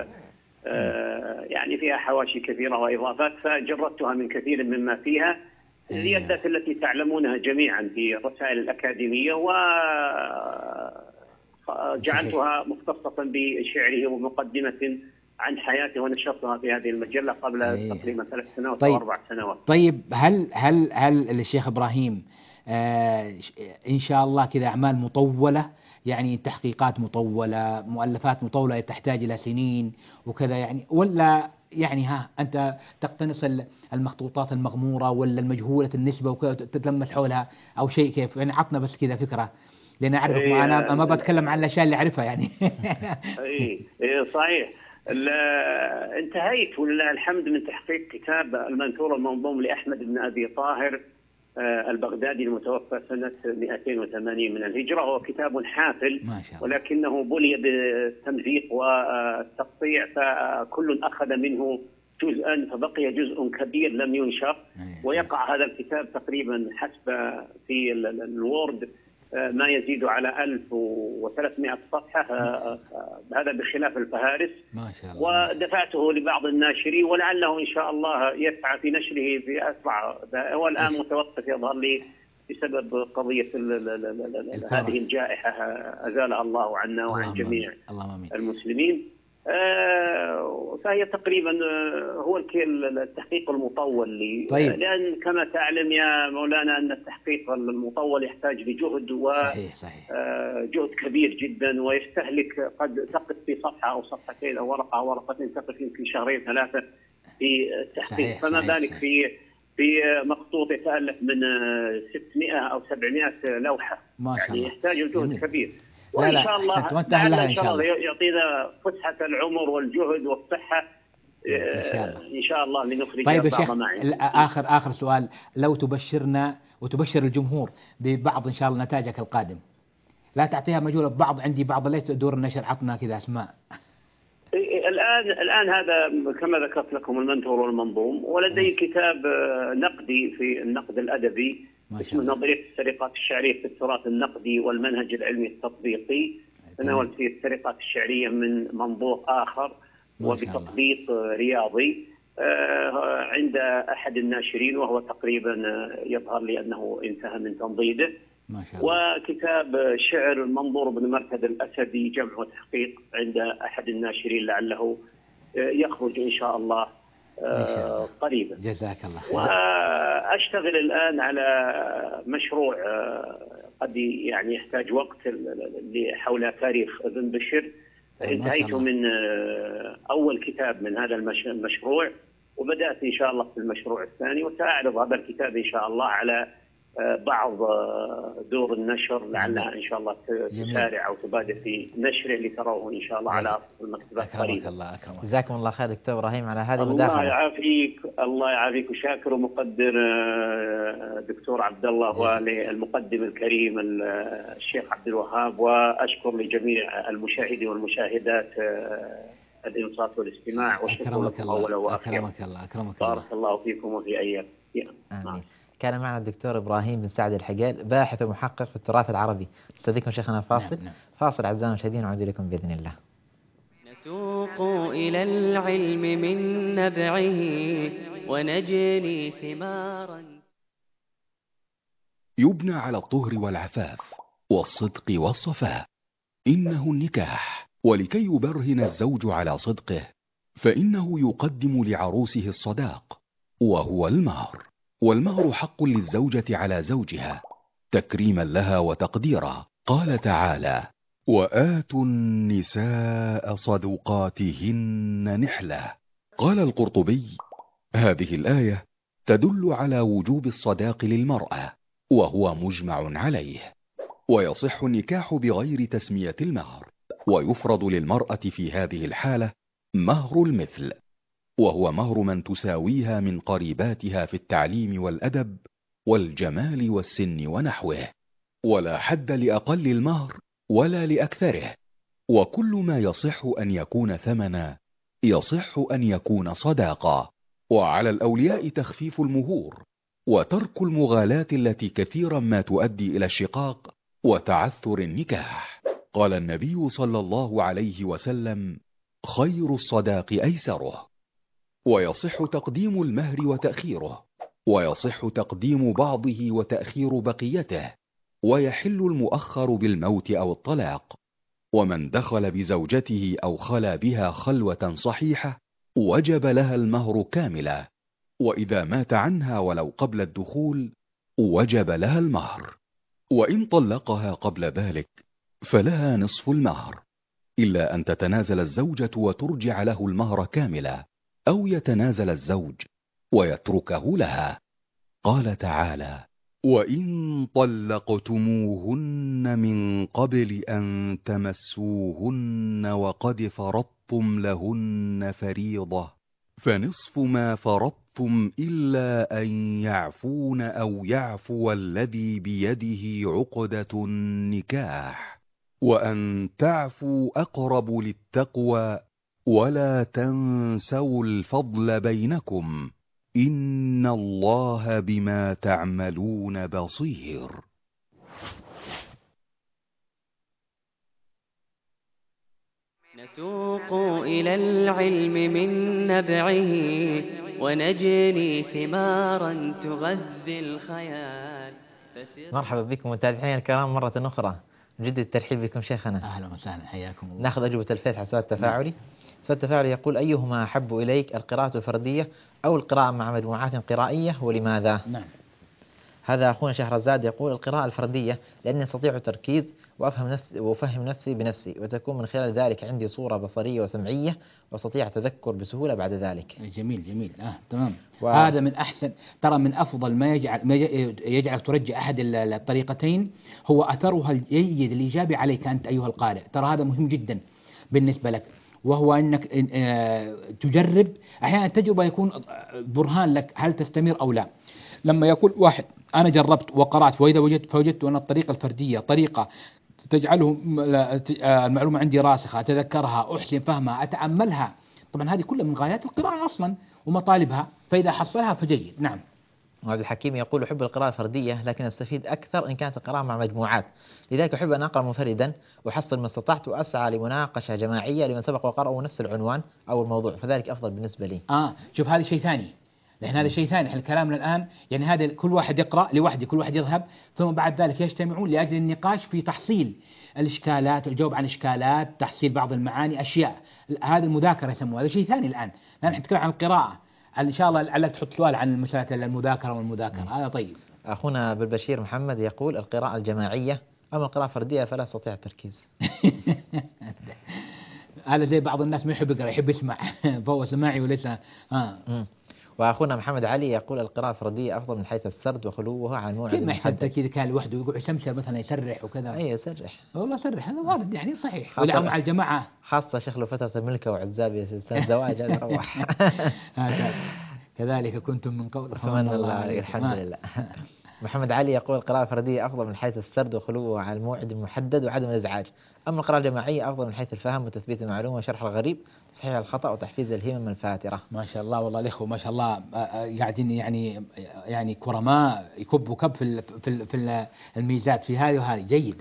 Speaker 5: يعني فيها حواشي كثيرة وإضافات، فجردتها من كثير مما فيها، الزيادات التي تعلمونها جميعا في الرسائل الأكاديمية، وجعلتها مختصة بشعره ومقدمة عن حياته، ونشرتها في هذه المجلة قبل أيه. تقريبا ثلاث سنوات
Speaker 4: طيب.
Speaker 5: أو أربع سنوات.
Speaker 4: طيب هل هل هل الشيخ إبراهيم آه إن شاء الله كذا أعمال مطولة، يعني تحقيقات مطولة، مؤلفات مطولة تحتاج إلى سنين وكذا يعني، ولا يعني ها أنت تقتنص المخطوطات المغمورة ولا المجهولة النسبة وكذا تتلمس حولها أو شيء كيف يعني؟ عطنا بس كذا فكرة، لأن أعرف
Speaker 5: أيه
Speaker 4: أنا ما بتكلم عن الأشياء اللي أعرفها يعني.
Speaker 5: أي أيه صحيح. انتهيت ولله الحمد من تحقيق كتاب المنثور المنظوم لأحمد بن أبي طاهر البغدادي المتوفى سنة مئتين وثمانين من الهجرة. هو كتاب حافل ولكنه بلي بالتمزيق والتقطيع، فكل أخذ منه جزءا فبقي جزء كبير لم ينشر، ويقع هذا الكتاب تقريبا حسب في الوورد ما يزيد على ألف وثلاثمائة صفحة، هذا بخلاف الفهارس.
Speaker 4: ما شاء الله.
Speaker 5: ودفعته لبعض الناشرين ولعله إن شاء الله يسعى في نشره في أسرع. هو الآن متوقف يظهر لي بسبب قضية هذه الجائحة أزالها الله عنا وعن جميع المسلمين. آه فهي تقريبا هو التحقيق المطول لي.
Speaker 4: طيب.
Speaker 5: لأن كما تعلم يا مولانا أن التحقيق المطول يحتاج لجهد وجهد كبير جدا، ويستهلك قد تقف في صفحة أو صفحتين أو ورقة أو ورقتين تقف يمكن شهرين ثلاثة في التحقيق. صحيح. فما بالك في في مخطوط يتألف من ستمائة أو سبعمائة لوحة،
Speaker 4: ما شاء الله.
Speaker 5: يعني يحتاج جهد
Speaker 4: جميل.
Speaker 5: كبير.
Speaker 4: وإن
Speaker 5: لا شاء الله
Speaker 4: لا لا إن شاء الله
Speaker 5: يعطينا فسحة العمر والجهد والصحة إن شاء الله, إن شاء الله لنخرج.
Speaker 4: طيب يا شيخ آخر آخر سؤال، لو تبشرنا وتبشر الجمهور ببعض إن شاء الله نتائجك القادم، لا تعطيها مجهولة ببعض، عندي بعض ليس دور النشر، عطنا كذا أسماء.
Speaker 5: الآن الآن هذا كما ذكرت لكم المنثور والمنظوم، ولدي أه. كتاب نقدي في النقد الأدبي اسمه نظرية السرقات الشعرية في التراث النقدي والمنهج العلمي التطبيقي. تناولت فيه السرقات الشعرية من منظور آخر وبتطبيق رياضي عند أحد الناشرين، وهو تقريبا يظهر لي أنه انتهى من تنضيده.
Speaker 4: ما شاء الله.
Speaker 5: وكتاب شعر منظور بن مرتد الأسدي جمع وتحقيق عند أحد الناشرين لعله يخرج إن شاء الله قريبا.
Speaker 4: جزاك الله.
Speaker 5: وأشتغل الآن على مشروع قد يعني يحتاج وقت حول تاريخ ابن بشر. انتهيت من أول كتاب من هذا المشروع، وبدأت إن شاء الله في المشروع الثاني، وسأعرض هذا الكتاب إن شاء الله على بعض دور النشر لعلها إن شاء الله تسارع أو تبادر في نشره لتروه إن شاء الله على المكتبات قريبا.
Speaker 3: الله أكرمك. جزاكم الله خير دكتور إبراهيم على هذه
Speaker 5: المداخلة. الله يعافيك الله يعافيك وشاكر ومقدر دكتور عبد الله وللمقدم الكريم الشيخ عبد الوهاب، وأشكر لجميع المشاهدين والمشاهدات الإنصات والاستماع، وشكرا لكم أولا وأخيرا.
Speaker 4: أكرمك الله أكرمك
Speaker 5: الله. بارك الله فيكم وفي أيام.
Speaker 3: آمين. كان معنا الدكتور إبراهيم بن سعد الحقال، باحث ومحقق في التراث العربي. نستأذنكم شيخنا فاصل. نعم. نعم. فاصل أعزائنا المشاهدين، ونعود إليكم بإذن الله.
Speaker 2: نتوق نتوق إلى العلم من نبعه ونجني ثمارا.
Speaker 6: يبنى على الطهر والعفاف والصدق والصفاء، إنه النكاح. ولكي يبرهن الزوج على صدقه فإنه يقدم لعروسه الصداق وهو المهر، والمهر حق للزوجة على زوجها تكريما لها وتقديرا. قال تعالى: وآتوا النساء صدقاتهن نحلة. قال القرطبي: هذه الآية تدل على وجوب الصداق للمرأة وهو مجمع عليه، ويصح النكاح بغير تسمية المهر، ويفرض للمرأة في هذه الحالة مهر المثل، وهو مهر من تساويها من قريباتها في التعليم والأدب والجمال والسن ونحوه، ولا حد لأقل المهر ولا لأكثره، وكل ما يصح أن يكون ثمنا يصح أن يكون صداقا. وعلى الأولياء تخفيف المهور وترك المغالاة التي كثيرا ما تؤدي إلى الشقاق وتعثر النكاح. قال النبي صلى الله عليه وسلم: خير الصداق أيسره. ويصح تقديم المهر وتأخيره، ويصح تقديم بعضه وتأخير بقيته، ويحل المؤخر بالموت أو الطلاق. ومن دخل بزوجته أو خلا بها خلوة صحيحة وجب لها المهر كاملا، وإذا مات عنها ولو قبل الدخول وجب لها المهر. وإن طلقها قبل ذلك فلها نصف المهر، إلا أن تتنازل الزوجة وترجع له المهر كاملا، أو يتنازل الزوج ويتركه لها. قال تعالى: وإن طلقتموهن من قبل أن تمسوهن وقد فرضتم لهن فريضة فنصف ما فرضتم إلا أن يعفون أو يعفو الذي بيده عقدة النكاح، وأن تعفوا أقرب للتقوى، ولا تنسوا الفضل بينكم، إن الله بما تعملون بصير.
Speaker 2: نتوق إلى العلم من نبعه ونجني ثمارا تغذي الخيال.
Speaker 3: مرحبا بكم متابعينا الكرام مرة أخرى، نجدد الترحيب بكم شيخنا.
Speaker 4: أهلا وسهلا، حياكم الله.
Speaker 3: ناخذ أجوبة الفيث على السؤال التفاعلي. السؤال التفاعلي يقول: أيهما أحب إليك، القراءة الفردية أو القراءة مع مجموعات قرائية، ولماذا؟
Speaker 4: نعم.
Speaker 3: هذا أخونا شهرزاد يقول: القراءة الفردية لأني أستطيع التركيز وأفهم نفسي وأفهم نفسي بنفسي، وتكون من خلال ذلك عندي صورة بصرية وسمعية، وأستطيع التذكر بسهولة بعد ذلك.
Speaker 4: جميل جميل. آه تمام.
Speaker 3: و...
Speaker 4: هذا من أحسن، ترى من أفضل ما يجعل ما يجعلك ترجع أحد الطريقتين هو أثرها الجيد الإيجابي عليك أنت أيها القارئ. ترى هذا مهم جدا بالنسبة لك، وهو أنك تجرب. أحيانا التجربة يكون برهان لك هل تستمر أو لا. لما يقول واحد أنا جربت وقرأت وإذا وجدت فوجدت أن الطريقة الفردية طريقة تجعله المعلومة عندي راسخة، أتذكرها، أحسن فهمها، أتأملها. طبعا هذه كلها من غايات القراءة أصلا ومطالبها، فإذا حصلها فجيد. نعم.
Speaker 3: عبد الحكيم يقول: أحب القراءة الفردية لكن أستفيد أكثر إن كانت القراءة مع مجموعات، لذلك أحب أن أقرأ منفردا وأحصل ما استطعت، وأسعى لمناقشة جماعية لمن سبق وقرأوا نفس العنوان أو الموضوع، فذلك أفضل بالنسبة لي.
Speaker 4: آه شوف، هذا شيء ثاني. لأن هذا شيء ثاني. احنا كلامنا الآن يعني هذا كل واحد يقرأ لوحده، كل واحد يذهب، ثم بعد ذلك يجتمعون لأجل النقاش في تحصيل الإشكالات، الجواب عن إشكالات، تحصيل بعض المعاني، أشياء. هذا المذاكرة يسموه. هذا شيء ثاني. الآن نحن نتكلم عن القراءة. إن شاء الله لعلك تحط سؤال عن مسألة المذاكرة والمذاكرة. هذا طيب.
Speaker 3: أخونا بالبشير محمد يقول: القراءة الجماعية، أما القراءة الفردية فلا أستطيع التركيز.
Speaker 4: هذا زي بعض الناس ما يحب يقرأ، يحب يسمع، فهو سماعي وليس آه.
Speaker 3: وأخونا محمد علي يقول: القراءة الفردية أفضل من حيث السرد وخلوها عن موعد محدد.
Speaker 4: كذا كان لوحده يقول يسمسر مثلا، يسرح وكذا.
Speaker 3: أي يسرح والله،
Speaker 4: يسرح هذا وارد يعني صحيح. ولا مع الجماعة
Speaker 3: خاصة شغله فترة الملكة وعزاب الزواج هذا روح.
Speaker 4: كذلك كنتم من قبل
Speaker 3: فمن الله. الحمد لله. محمد علي يقول: القراءة الفردية أفضل من حيث السرد وخلوه عن الموعد المحدد وعدم الإزعاج، أما القراءة الجماعية أفضل من حيث الفهم وتثبيت المعلومة وشرح الغريب وتصحيح الخطأ وتحفيز الهمم الفاترة.
Speaker 4: ما شاء الله. والله الإخوة ما شاء الله قاعدين يعني يعني كرماء يكبوا كب في في في الميزات في هذه وهذه. جيد. ها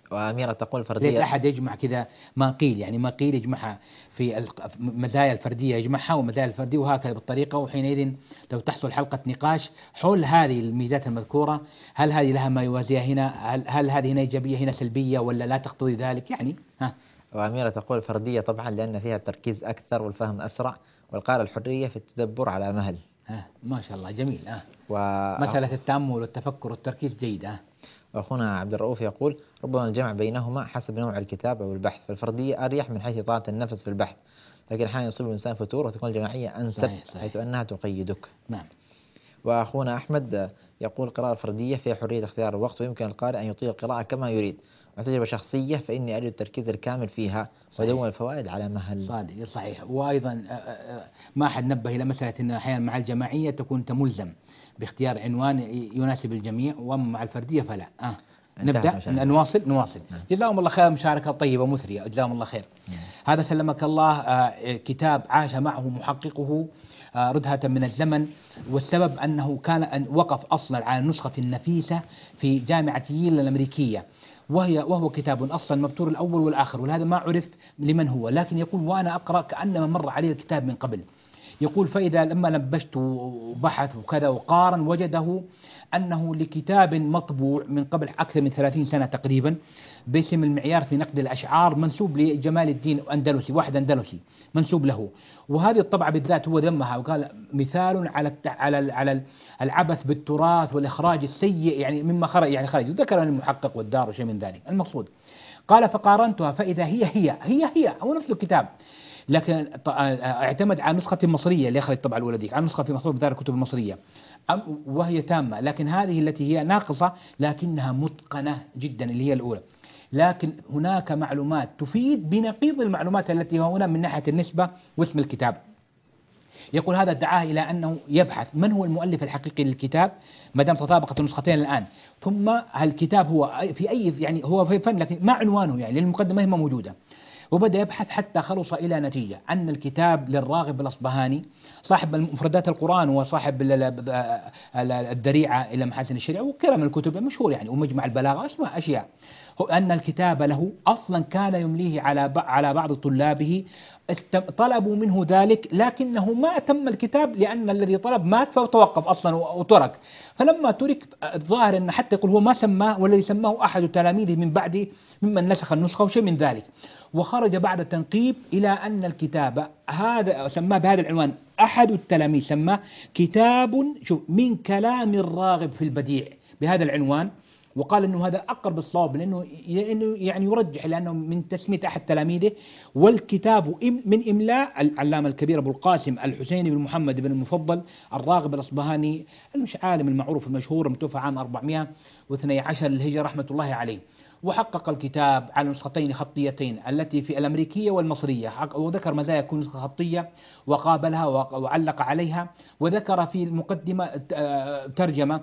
Speaker 3: وأميرة تقول فردية.
Speaker 4: ليس أحد يجمع كذا ما قيل، يعني ما قيل يجمعها في مزايا الفردية يجمعها ومزايا الفردية وهكذا بالطريقة. وحينئذ لو تحصل حلقة نقاش حول هذه الميزات المذكورة، هل هذه لها ما يوازيها هنا، هل, هل هذه هنا إيجابية هنا سلبية ولا لا تقتضي ذلك يعني. ها.
Speaker 3: وأميرة تقول فردية طبعا لأن فيها التركيز أكثر والفهم أسرع، والقارئ الحرية في التدبر على مهل.
Speaker 4: ها ما شاء الله جميل. ها.
Speaker 3: و...
Speaker 4: مسألة التأمل والتفكر والتركيز جيدة.
Speaker 3: وأخونا عبد الرؤوف يقول ربما الجمع بينهما حسب نوع الكتاب أو البحث، فالفردية أريح من حيث إطالة النفس في البحث، لكن أحيانا يصيب الإنسان فتور وتكون الجماعية أنسب صحيح صحيح. حيث أنها تقيدك.
Speaker 4: نعم.
Speaker 3: وأخونا أحمد يقول القراءة الفردية فيها حرية اختيار الوقت، ويمكن القارئ أن يطيل القراءة كما يريد، وتجربة شخصية فإني أريد التركيز الكامل فيها ودون الفوائد على مهل.
Speaker 4: صادق صحيح. وأيضا ما أحد نبه إلى مسألة أن أحيانا مع الجماعية تكون أنت ملزم باختيار عنوان يناسب الجميع، وأما مع الفردية فلا. آه. نبدأ نواصل نواصل. نعم. جزاهم الله خير، مشاركة طيبة مثرية، جزاهم الله خير. نعم. هذا سلمك الله آه كتاب عاش معه محققه آه ردهة من الزمن، والسبب أنه كان أن وقف أصلا على نسخة نفيسة في جامعة ييل الأمريكية، وهي وهو كتاب أصلا مبتور الأول والآخر، ولهذا ما عرف لمن هو، لكن يقول وأنا أقرأ كأنما مر عليه الكتاب من قبل. يقول فإذا لما نبشت وبحث وكذا وقارن وجده أنه لكتاب مطبوع من قبل أكثر من ثلاثين سنة تقريبا باسم المعيار في نقد الأشعار، منسوب لجمال الدين أندلسي، واحد أندلسي منسوب له. وهذه الطبعة بالذات هو ذمها وقال مثال على على على العبث بالتراث والإخراج السيء يعني مما خرج يعني خرج، ذكر المحقق والدار وشيء من ذلك. المقصود قال فقارنتها فإذا هي هي هي هي هو نفس الكتاب، لكن اعتمد على نسخة مصرية اللي أخذت الطبعة الأولى دي، على نسخة في مصر بدار الكتب المصرية وهي تامة، لكن هذه التي هي ناقصة لكنها متقنة جدا اللي هي الأولى. لكن هناك معلومات تفيد بنقيض المعلومات التي هنا من ناحية النسبة واسم الكتاب. يقول هذا ادعاه إلى أنه يبحث من هو المؤلف الحقيقي للكتاب ما دام تطابقت النسختين الآن، ثم هل الكتاب هو في أي يعني هو في فن لكن ما عنوانه يعني لأن المقدمة ما موجودة. وبدأ يبحث حتى خلص إلى نتيجة أن الكتاب للراغب الأصبهاني صاحب مفردات القرآن وصاحب الذريعة إلى محاسن الشريعة وكرم الكتب المشهور يعني ومجمع البلاغة أسماء أشياء، أن الكتاب له أصلا كان يمليه على على بعض طلابه طلبوا منه ذلك لكنه ما أتم الكتاب لأن الذي طلب مات فتوقف أصلا وترك. فلما ترك الظاهر أن حتى يقول هو ما سماه والذي سماه أحد تلاميذه من بعده ممن نسخ النسخة وشيء من ذلك. وخرج بعد التنقيب إلى أن الكتاب هذا سماه بهذا العنوان أحد التلاميذ سماه كتاب شوف من كلام الراغب في البديع بهذا العنوان، وقال أنه هذا أقرب الصواب لأنه يعني يرجح لأنه من تسمية أحد تلاميذه. والكتاب من إملاء العلامة الكبير أبو القاسم الحسيني بن محمد بن المفضل الراغب الأصبهاني المش عالم المعروف المشهور المتوفى عام أربعمائة واثني عشر للهجرة رحمة الله عليه. وحقق الكتاب على نسختين خطيتين التي في الأمريكية والمصرية، وذكر مزايا كل نسخة خطية وقابلها وعلق عليها، وذكر في المقدمة ترجمة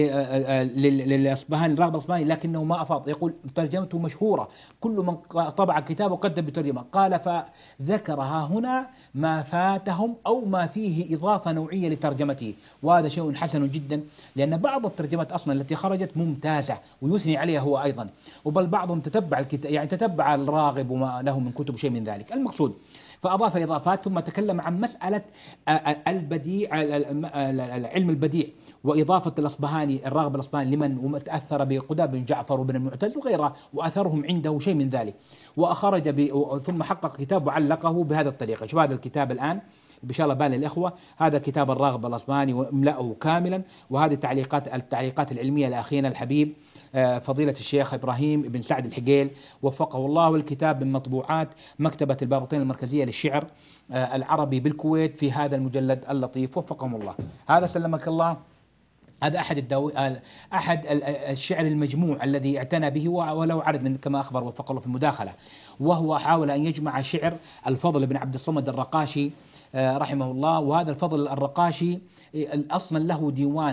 Speaker 4: للأصبهاني الراغب الأصبهاني لكنه ما أفاض، يقول ترجمته مشهورة كل من طبع الكتاب وقدم بترجمة. قال فذكرها هنا ما فاتهم أو ما فيه إضافة نوعية لترجمته، وهذا شيء حسن جدا لأن بعض الترجمات أصلا التي خرجت ممتازة ويثني عليها هو أيضا، وبل بعضهم تتبع الكتاب يعني تتبع الراغب وما له من كتب شيء من ذلك. المقصود فأضاف إضافات ثم تكلم عن مسألة البديع علم البديع وإضافة الأصبهاني الراغب الأصبهاني لمن وتأثر بقدام بن جعفر وبن المعتز وغيره وأثرهم عنده شيء من ذلك، وأخرج ثم حقق كتاب وعلقه بهذه الطريقة. شو هذا الكتاب الآن إن شاء الله بان الإخوة، هذا كتاب الراغب الأصبهاني وإملأه كاملا، وهذه التعليقات التعليقات العلمية لأخينا الحبيب فضيلة الشيخ إبراهيم بن سعد الحقيل وفقه الله، والكتاب من مطبوعات مكتبة البابطين المركزية للشعر العربي بالكويت في هذا المجلد اللطيف وفقهم الله. هذا سلمك الله. هذا أحد الدو... أحد الشعر المجموع الذي اعتنى به ولو عرض من كما أخبر وفق الله في المداخلة، وهو حاول أن يجمع شعر الفضل بن عبد الصمد الرقاشي رحمه الله. وهذا الفضل الرقاشي أصلا له ديوان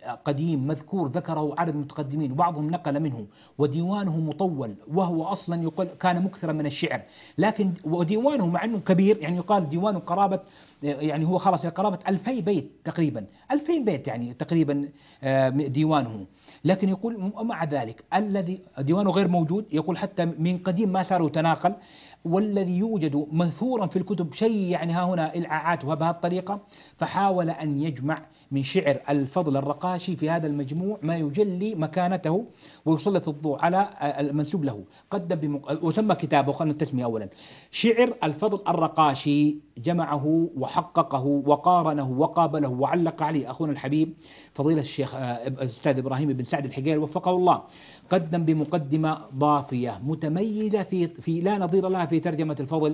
Speaker 4: قديم مذكور ذكره عدد متقدمين وبعضهم نقل منه، وديوانه مطول وهو أصلا يقول كان مكثرا من الشعر، لكن وديوانه مع أنه كبير يعني يقال ديوانه قرابة يعني هو خلاص قرابة ألفي بيت تقريبا، ألفين بيت يعني تقريبا ديوانه، لكن يقول مع ذلك الذي ديوانه غير موجود، يقول حتى من قديم ما صار يتناقل، والذي يوجد منثورا في الكتب شيء يعني ها هنا إلعاعات بهذه الطريقة، فحاول أن يجمع من شعر الفضل الرقاشي في هذا المجموع ما يجلي مكانته ويسلط الضوء على المنسوب له. قدم بمق... وسمى كتابه، خلينا التسمية أولا، شعر الفضل الرقاشي، جمعه وحققه وقارنه وقابله وعلق عليه أخونا الحبيب فضيلة الشيخ الأستاذ إبراهيم بن سعد الحجيل وفقه الله. قدم بمقدمة ضافية متميزة في, في لا نظير لها في ترجمة الفضل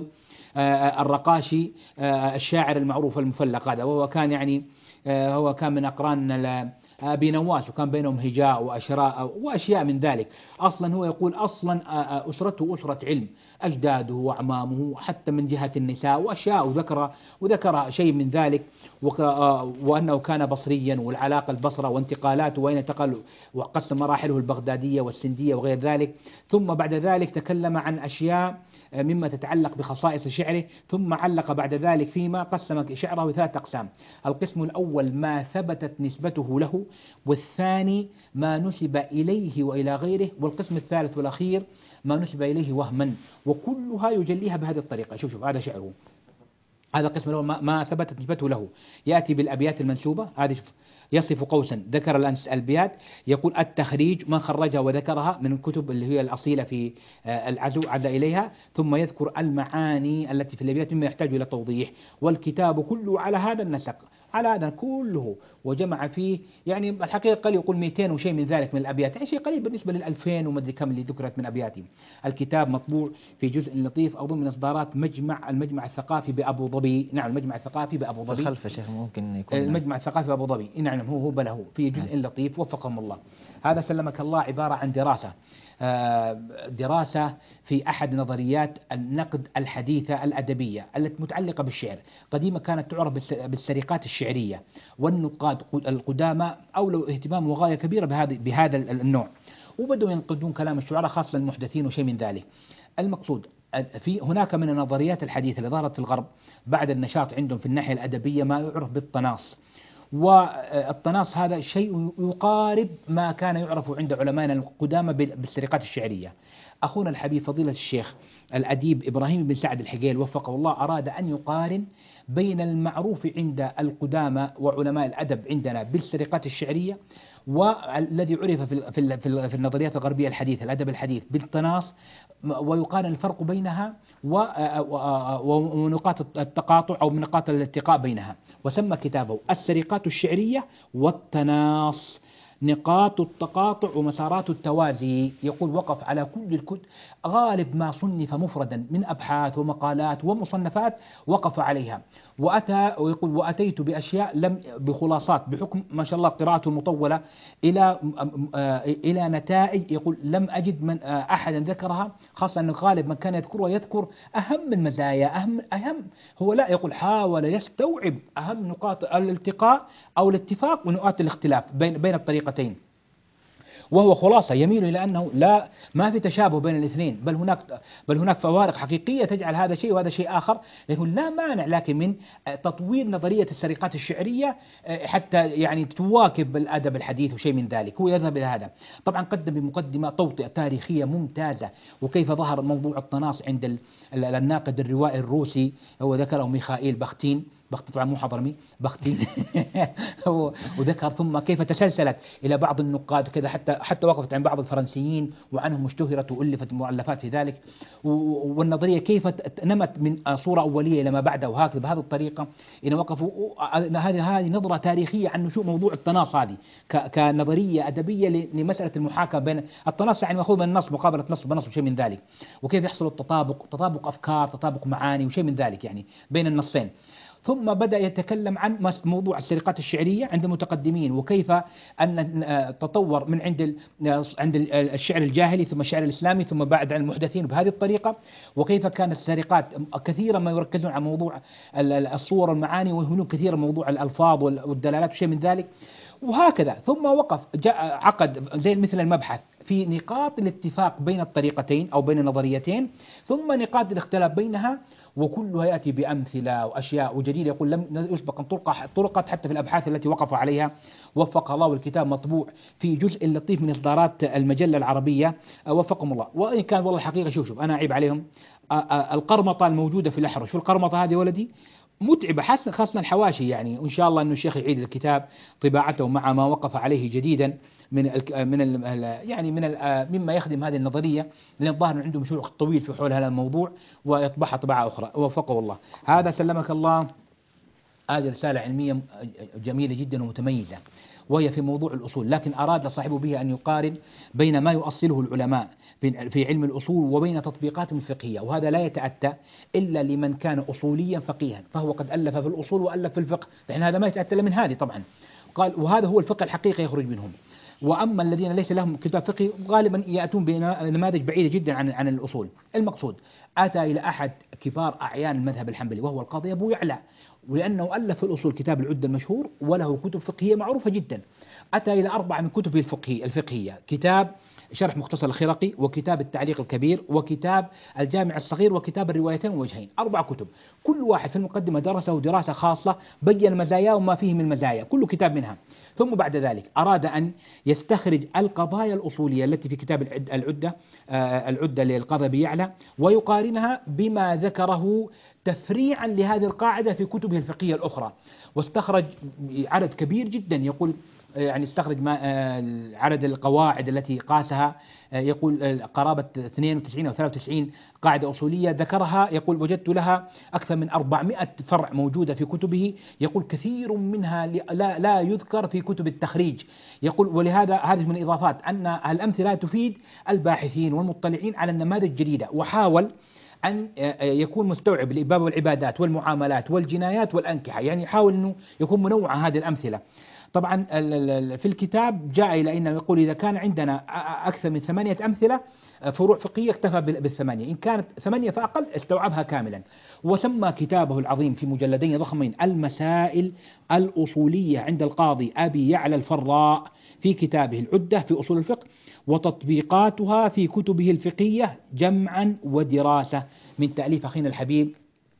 Speaker 4: الرقاشي الشاعر المعروف المفلق هذا، وهو كان يعني هو كان من أقران أبي نواس، وكان بينهم هجاء وأشراء وأشياء من ذلك. أصلا هو يقول أصلا أسرته أسرة علم، أجداده وأعمامه حتى من جهة النساء وأشياء، وذكر وذكر شيء من ذلك، وأنه كان بصريا والعلاقة البصرة وانتقالاته وين انتقل، وقسم مراحله البغدادية والسندية وغير ذلك. ثم بعد ذلك تكلم عن أشياء مما تتعلق بخصائص شعره، ثم علق بعد ذلك فيما قسم شعره ثلاث أقسام. القسم الأول ما ثبتت نسبته له، والثاني ما نسب إليه وإلى غيره، والقسم الثالث والأخير ما نسب إليه وهما، وكلها يجليها بهذه الطريقة. شوف شوف هذا شعره، هذا القسم الأول ما ثبتت نسبته له، يأتي بالأبيات المنسوبة. هذه يصف قوسا، ذكر الأبيات، يقول التخريج ما خرجها وذكرها من الكتب اللي هي الأصيلة في العزو عاد إليها، ثم يذكر المعاني التي في الأبيات مما يحتاج إلى توضيح، والكتاب كله على هذا النسق، على هذا كله، وجمع فيه يعني الحقيقة قال يقول مئتين وشيء من ذلك من الأبيات، يعني شيء قليل بالنسبة للألفين ومدري كم اللي ذكرت من أبياته. الكتاب مطبوع في جزء لطيف أو ضمن إصدارات مجمع المجمع الثقافي بأبو ظبي. نعم المجمع الثقافي بأبو ظبي
Speaker 3: خلف شيخ ممكن يكون
Speaker 4: المجمع الثقافي بأبو ظبي. نعم هو هو بله في جزء لطيف وفقهم الله. هذا سلمك الله عبارة عن دراسة دراسة في أحد نظريات النقد الحديثة الأدبية التي متعلقة بالشعر. قديما كانت تعرف بالسرقات الشعرية، والنقاد القدامى أولوا اهتمام وغاية كبيرة بهذا بهذا النوع، وبدأوا ينقدون كلام الشعراء خاصة المحدثين وشيء من ذلك. المقصود في هناك من النظريات الحديثة اللي ظهرت في الغرب بعد النشاط عندهم في الناحية الأدبية ما يعرف بالطناص، والطناص هذا شيء يقارب ما كان يعرف عند علمائنا القدامى بالسرقات الشعرية. أخونا الحبيب فضيلة الشيخ الأديب إبراهيم بن سعد الحجيل وفقه الله أراد أن يقارن بين المعروف عند القدامى وعلماء الأدب عندنا بالسرقات الشعرية، والذي عرف في في النظريات الغربية الحديثة الأدب الحديث بالطناص، ويقارن الفرق بينها ونقاط التقاطع أو من نقاط الالتقاء بينها، وسمى كتابه السرقات الشعرية والتناص، نقاط التقاطع ومسارات التوازي. يقول وقف على كل الكتب، غالب ما صنف مفردا من أبحاث ومقالات ومصنفات وقف عليها، وأتى ويقول وأتيت بأشياء لم بخلاصات بحكم ما شاء الله قراءته المطولة إلى إلى نتائج يقول لم أجد من أحدا ذكرها، خاصة أن غالب من كان يذكرها يذكر أهم المزايا أهم أهم هو لا يقول حاول يستوعب أهم نقاط الالتقاء أو الاتفاق ونقاط الاختلاف بين بين الطريقتين، وهو خلاصة يميل إلى أنه لا ما في تشابه بين الاثنين، بل هناك بل هناك فوارق حقيقية تجعل هذا شيء وهذا شيء آخر، لكن لا مانع لكن من تطوير نظرية السرقات الشعرية حتى يعني تواكب الأدب الحديث وشيء من ذلك. هو يذهب إلى هذا. طبعا قدم بمقدمة توطئة تاريخية ممتازة، وكيف ظهر موضوع الطناص عند الناقد الروائي الروسي، هو ذكره ميخائيل بختين بخت طبعا مو حضرمي بختين وذكر ثم كيف تسلسلت إلى بعض النقاد كذا حتى حتى وقفت عند بعض الفرنسيين وعنهم اشتهرت وألفت مؤلفات في ذلك، والنظرية كيف نمت من صورة أولية إلى ما بعدها، وهكذا بهذه الطريقة إن وقفوا. هذه هذه نظرة تاريخية عن نشوء موضوع التناص هذه كنظرية أدبية لمسألة المحاكمة بين التناص، يعني مأخوذ من النص مقابلة نص بنص وشيء من ذلك، وكيف يحصل التطابق تطابق أفكار تطابق معاني وشيء من ذلك يعني بين النصين. ثم بدأ يتكلم عن موضوع السرقات الشعرية عند المتقدمين، وكيف أن تطور من عند عند الشعر الجاهلي ثم الشعر الإسلامي ثم بعد عن المحدثين بهذه الطريقة، وكيف كانت السرقات كثيرا ما يركزون على موضوع الصور والمعاني ويهملون كثيرا موضوع الألفاظ والدلالات وشيء من ذلك. وهكذا. ثم وقف جاء عقد زي مثل المبحث في نقاط الاتفاق بين الطريقتين أو بين النظريتين، ثم نقاط الاختلاف بينها، وكلها يأتي بأمثلة وأشياء وجديدة يقول لم يسبق أن طرقت حتى في الأبحاث التي وقف عليها وفق الله. والكتاب مطبوع في جزء لطيف من إصدارات المجلة العربية وفقهم الله. وإن كان والله الحقيقة شوف شوف أنا أعيب عليهم، القرمطة الموجودة في الأحرش، شو القرمطة هذه ولدي متعبة، حتى خاصة الحواشي يعني. وإن شاء الله أنه الشيخ يعيد الكتاب طباعته مع ما وقف عليه جديدا من ال من ال يعني من ال مما يخدم هذه النظرية، لأن الظاهر أنه عنده مشروع طويل في حول هذا الموضوع ويطبعها طباعة أخرى وفقه الله. هذا سلمك الله. هذه رسالة علمية جميلة جدا ومتميزة، وهي في موضوع الأصول، لكن أراد صاحبه به أن يقارن بين ما يؤصله العلماء في علم الأصول وبين تطبيقاتهم الفقهية، وهذا لا يتأتى إلا لمن كان أصوليا فقيها، فهو قد ألف في الأصول وألف في الفقه، فإن هذا ما يتأتى من هذه طبعا. قال وهذا هو الفقه الحقيقي يخرج منهم. وأما الذين ليس لهم كتاب فقهي غالبا يأتون بنماذج بعيدة جدا عن عن الأصول. المقصود أتى إلى أحد كبار أعيان المذهب الحنبلي وهو القاضي أبو يعلى، ولأنه ألف في الأصول كتاب العدة المشهور وله كتب فقهية معروفة جدا. أتى إلى أربعة من كتبه الفقهية الفقهية كتاب شرح مختصر الخرقي، وكتاب التعليق الكبير، وكتاب الجامع الصغير، وكتاب الروايتين والوجهين. أربع كتب، كل واحد في المقدمة درسه دراسة خاصة بين مزاياه وما فيه من مزايا كل كتاب منها. ثم بعد ذلك أراد أن يستخرج القضايا الأصولية التي في كتاب العدة آه العدة للقاضي أبي يعلى ويقارنها بما ذكره تفريعا لهذه القاعدة في كتبه الفقهية الأخرى، واستخرج عدد كبير جدا. يقول يعني استخرج ما عدد القواعد التي قاسها، يقول قرابة اثنين وتسعين أو ثلاثة وتسعين قاعدة أصولية ذكرها. يقول وجدت لها أكثر من أربعمائة فرع موجودة في كتبه، يقول كثير منها لا, لا يذكر في كتب التخريج. يقول ولهذا هذه من الإضافات أن الأمثلة تفيد الباحثين والمطلعين على النماذج الجديدة، وحاول أن يكون مستوعب لباب العبادات والمعاملات والجنايات والأنكحة، يعني يحاول أنه يكون منوعة هذه الأمثلة. طبعا في الكتاب جاء إلى أنه يقول إذا كان عندنا أكثر من ثمانية أمثلة فروع فقهية اكتفى بالثمانية، إن كانت ثمانية فأقل استوعبها كاملا. وسمى كتابه العظيم في مجلدين ضخمين المسائل الأصولية عند القاضي أبي يعلى الفراء في كتابه العدة في أصول الفقه، وتطبيقاتها في كتبه الفقهية جمعا ودراسة، من تأليف أخينا الحبيب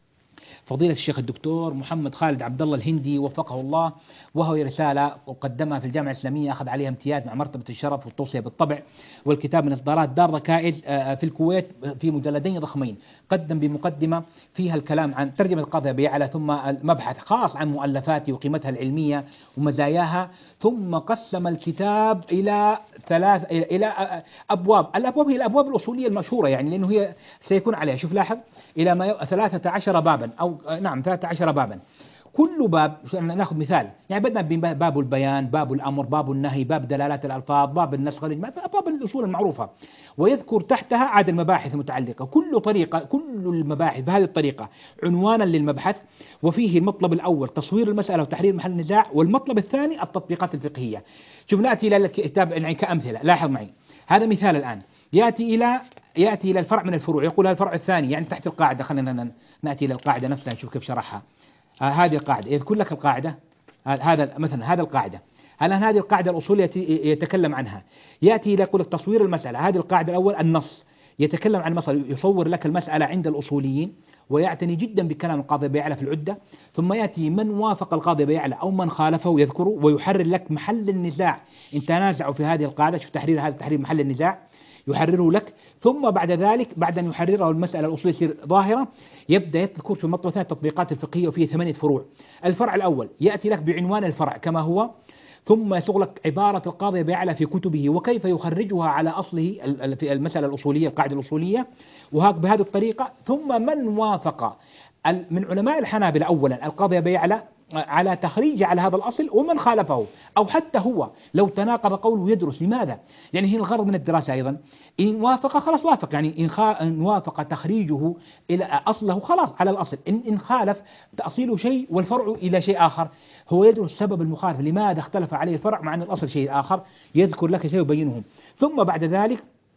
Speaker 4: فضيلة الشيخ الدكتور محمد خالد عبد الله الهندي وفقه الله. وهو رسالة قدمها في الجامعة الإسلامية أخذ عليها امتياز مع مرتبة الشرف والتوصية بالطبع، والكتاب من إصدارات دار ركائز في الكويت في مجلدين ضخمين. قدم بمقدمة فيها الكلام عن ترجمة القاضي أبي يعلى، ثم مبحث خاص عن مؤلفاته وقيمتها العلمية ومزاياها، ثم قسم الكتاب إلى ثلاث إلى أبواب. الأبواب هي الأبواب الأصولية المشهورة يعني، لأنه هي سيكون عليها شوف لاحظ إلى ما ثلاثة عشر بابا أو نعم ثلاثة عشر بابا. كل باب ناخذ مثال يعني بدنا باب البيان، باب الأمر، باب النهي، باب دلالات الألفاظ، باب النسخ، باب الأصول المعروفة، ويذكر تحتها عدد المباحث المتعلقة. كل طريقة كل المباحث بهذه الطريقة عنوانا للمبحث، وفيه المطلب الأول تصوير المسألة وتحرير محل النزاع، والمطلب الثاني التطبيقات الفقهية. شوف نأتي إلى الكتاب يعني كأمثلة، لاحظ معي هذا مثال الآن. يأتي إلى يأتي إلى الفرع من الفروع، يقول هذا الفرع الثاني يعني تحت القاعدة. خلينا نأتي إلى القاعدة نفسها نشوف كيف شرحها. آه هذه القاعدة يذكر لك القاعدة، هذا مثلا هذا القاعدة. الآن هذه القاعدة الأصولية يتكلم عنها، يأتي إلى يقول لك تصوير المسألة. هذه القاعدة الأول النص، يتكلم عن المسألة، يصور لك المسألة عند الأصوليين ويعتني جدا بكلام القاضي أبي يعلى في العدة. ثم يأتي من وافق القاضي أبي يعلى أو من خالفه يذكره ويحرر لك محل النزاع إن تنازعوا في هذه القاعدة. شوف تحرير هذا تحرير محل النزاع يحرره لك. ثم بعد ذلك بعد أن يحرره المسألة الأصولية تصير ظاهرة، يبدأ يذكر في المطلب الثاني التطبيقات الفقهية وفيه ثمانية فروع. الفرع الأول يأتي لك بعنوان الفرع كما هو، ثم يسوق لك عبارة القاضي أبي يعلى في كتبه وكيف يخرجها على أصله في المسألة الأصولية القاعدة الأصولية، وهك بهذه الطريقة. ثم من وافق من علماء الحنابلة أولا القاضي أبي يعلى على تخريج على هذا الأصل، ومن خالفه أو حتى هو لو تناقض قوله يدرس. لماذا؟ يعني هي الغرض من الدراسة أيضا. إن وافق خلاص وافق، يعني إن, خا... إن وافق تخريجه إلى أصله خلاص على الأصل. إن, إن خالف تأصيله شيء والفرع إلى شيء آخر، هو يدرس سبب المخالف لماذا اختلف عليه الفرع مع أن الأصل شيء آخر، يذكر لك شيء ويبينه. ثم بعد ذلك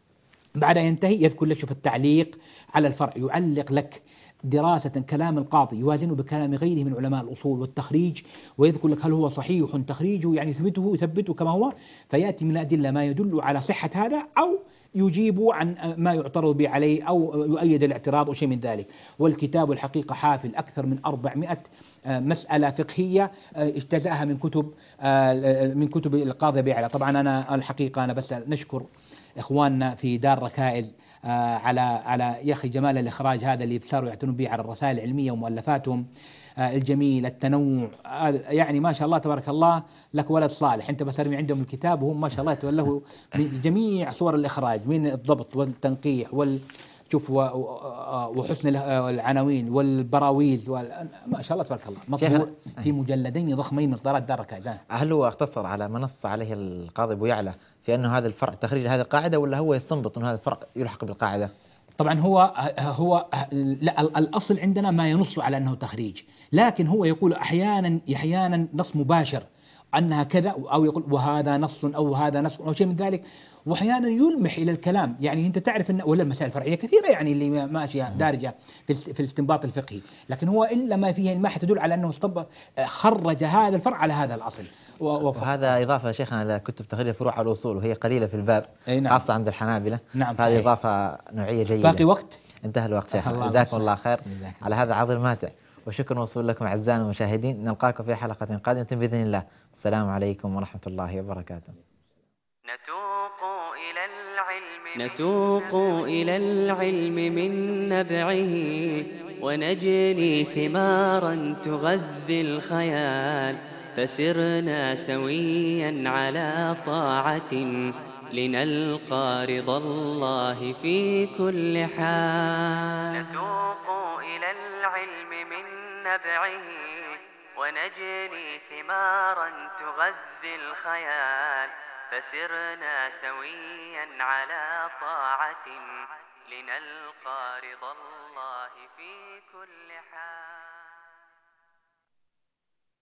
Speaker 4: بعد أن ينتهي يذكر لك شوف التعليق على الفرع، يعلق لك دراسة كلام القاضي يوازنه بكلام غيره من علماء الأصول والتخريج، ويذكر لك هل هو صحيح تخريجه يعني يثبته يثبته كما هو، فيأتي من الأدلة ما يدل على صحة هذا أو يجيب عن ما يعترض به عليه أو يؤيد الاعتراض أو شيء من ذلك. والكتاب الحقيقة حافل أكثر من أربعمائة مسألة فقهية اجتزأها من كتب من كتب القاضي أبي يعلى. طبعا أنا الحقيقة أنا بس نشكر إخواننا في دار ركائز آه على على يا أخي جمال الإخراج هذا اللي صاروا يعتنون به على الرسائل العلمية ومؤلفاتهم آه الجميل التنوع آه يعني ما شاء الله تبارك الله لك ولد صالح. أنت بس ارمي عندهم الكتاب وهم ما شاء الله يتولوا جميع صور الإخراج من الضبط والتنقيح وال شوف وحسن العناوين والبراويز ما شاء الله تبارك الله مطبوع في مجلدين ضخمين من إصدارات دار ركائز.
Speaker 3: هل هو اختصر على ما نص عليه القاضي أبو يعلى في أنه هذا الفرع تخريج هذه القاعدة، ولا هو يستنبط أن هذا الفرع يلحق بالقاعدة؟
Speaker 4: طبعا هو هو لا الأصل عندنا ما ينص على أنه تخريج، لكن هو يقول أحيانا أحيانا نص مباشر أنها كذا، أو يقول وهذا نص أو هذا نص أو شيء من ذلك، وأحيانا يلمح إلى الكلام. يعني أنت تعرف أن ولا المسائل الفرعية كثيرة يعني اللي ماشية دارجة في الاستنباط الفقهي، لكن هو إلا ما فيه ما تدل على أنه استنبط خرج هذا الفرع على هذا الأصل.
Speaker 3: وهذا إضافة شيخنا إلى كتب تخريج فروع الأصول وهي قليلة في الباب
Speaker 4: نعم.
Speaker 3: خاصة عند الحنابلة.
Speaker 4: نعم
Speaker 3: هذه إضافة نوعية جيدة.
Speaker 4: باقي وقت؟
Speaker 3: انتهى الوقت شيخنا، جزاكم الله خير على هذا العرض الماتع، وشكرا موصول لكم أعزائنا المشاهدين. نلقاكم في حلقة قادمة بإذن الله. السلام عليكم ورحمة الله وبركاته.
Speaker 1: نتوق إلى العلم
Speaker 2: نتوق إلى العلم من نبعه، ونجني ثمارا تغذي الخيال، فسرنا سويا على طاعة لنلقى رضا الله في كل حال.
Speaker 1: نتوق إلى العلم من نبعه، ونجني ثمارا تغذي الخيال، فسرنا سويا على طاعة لنلقى رضا الله في كل حال.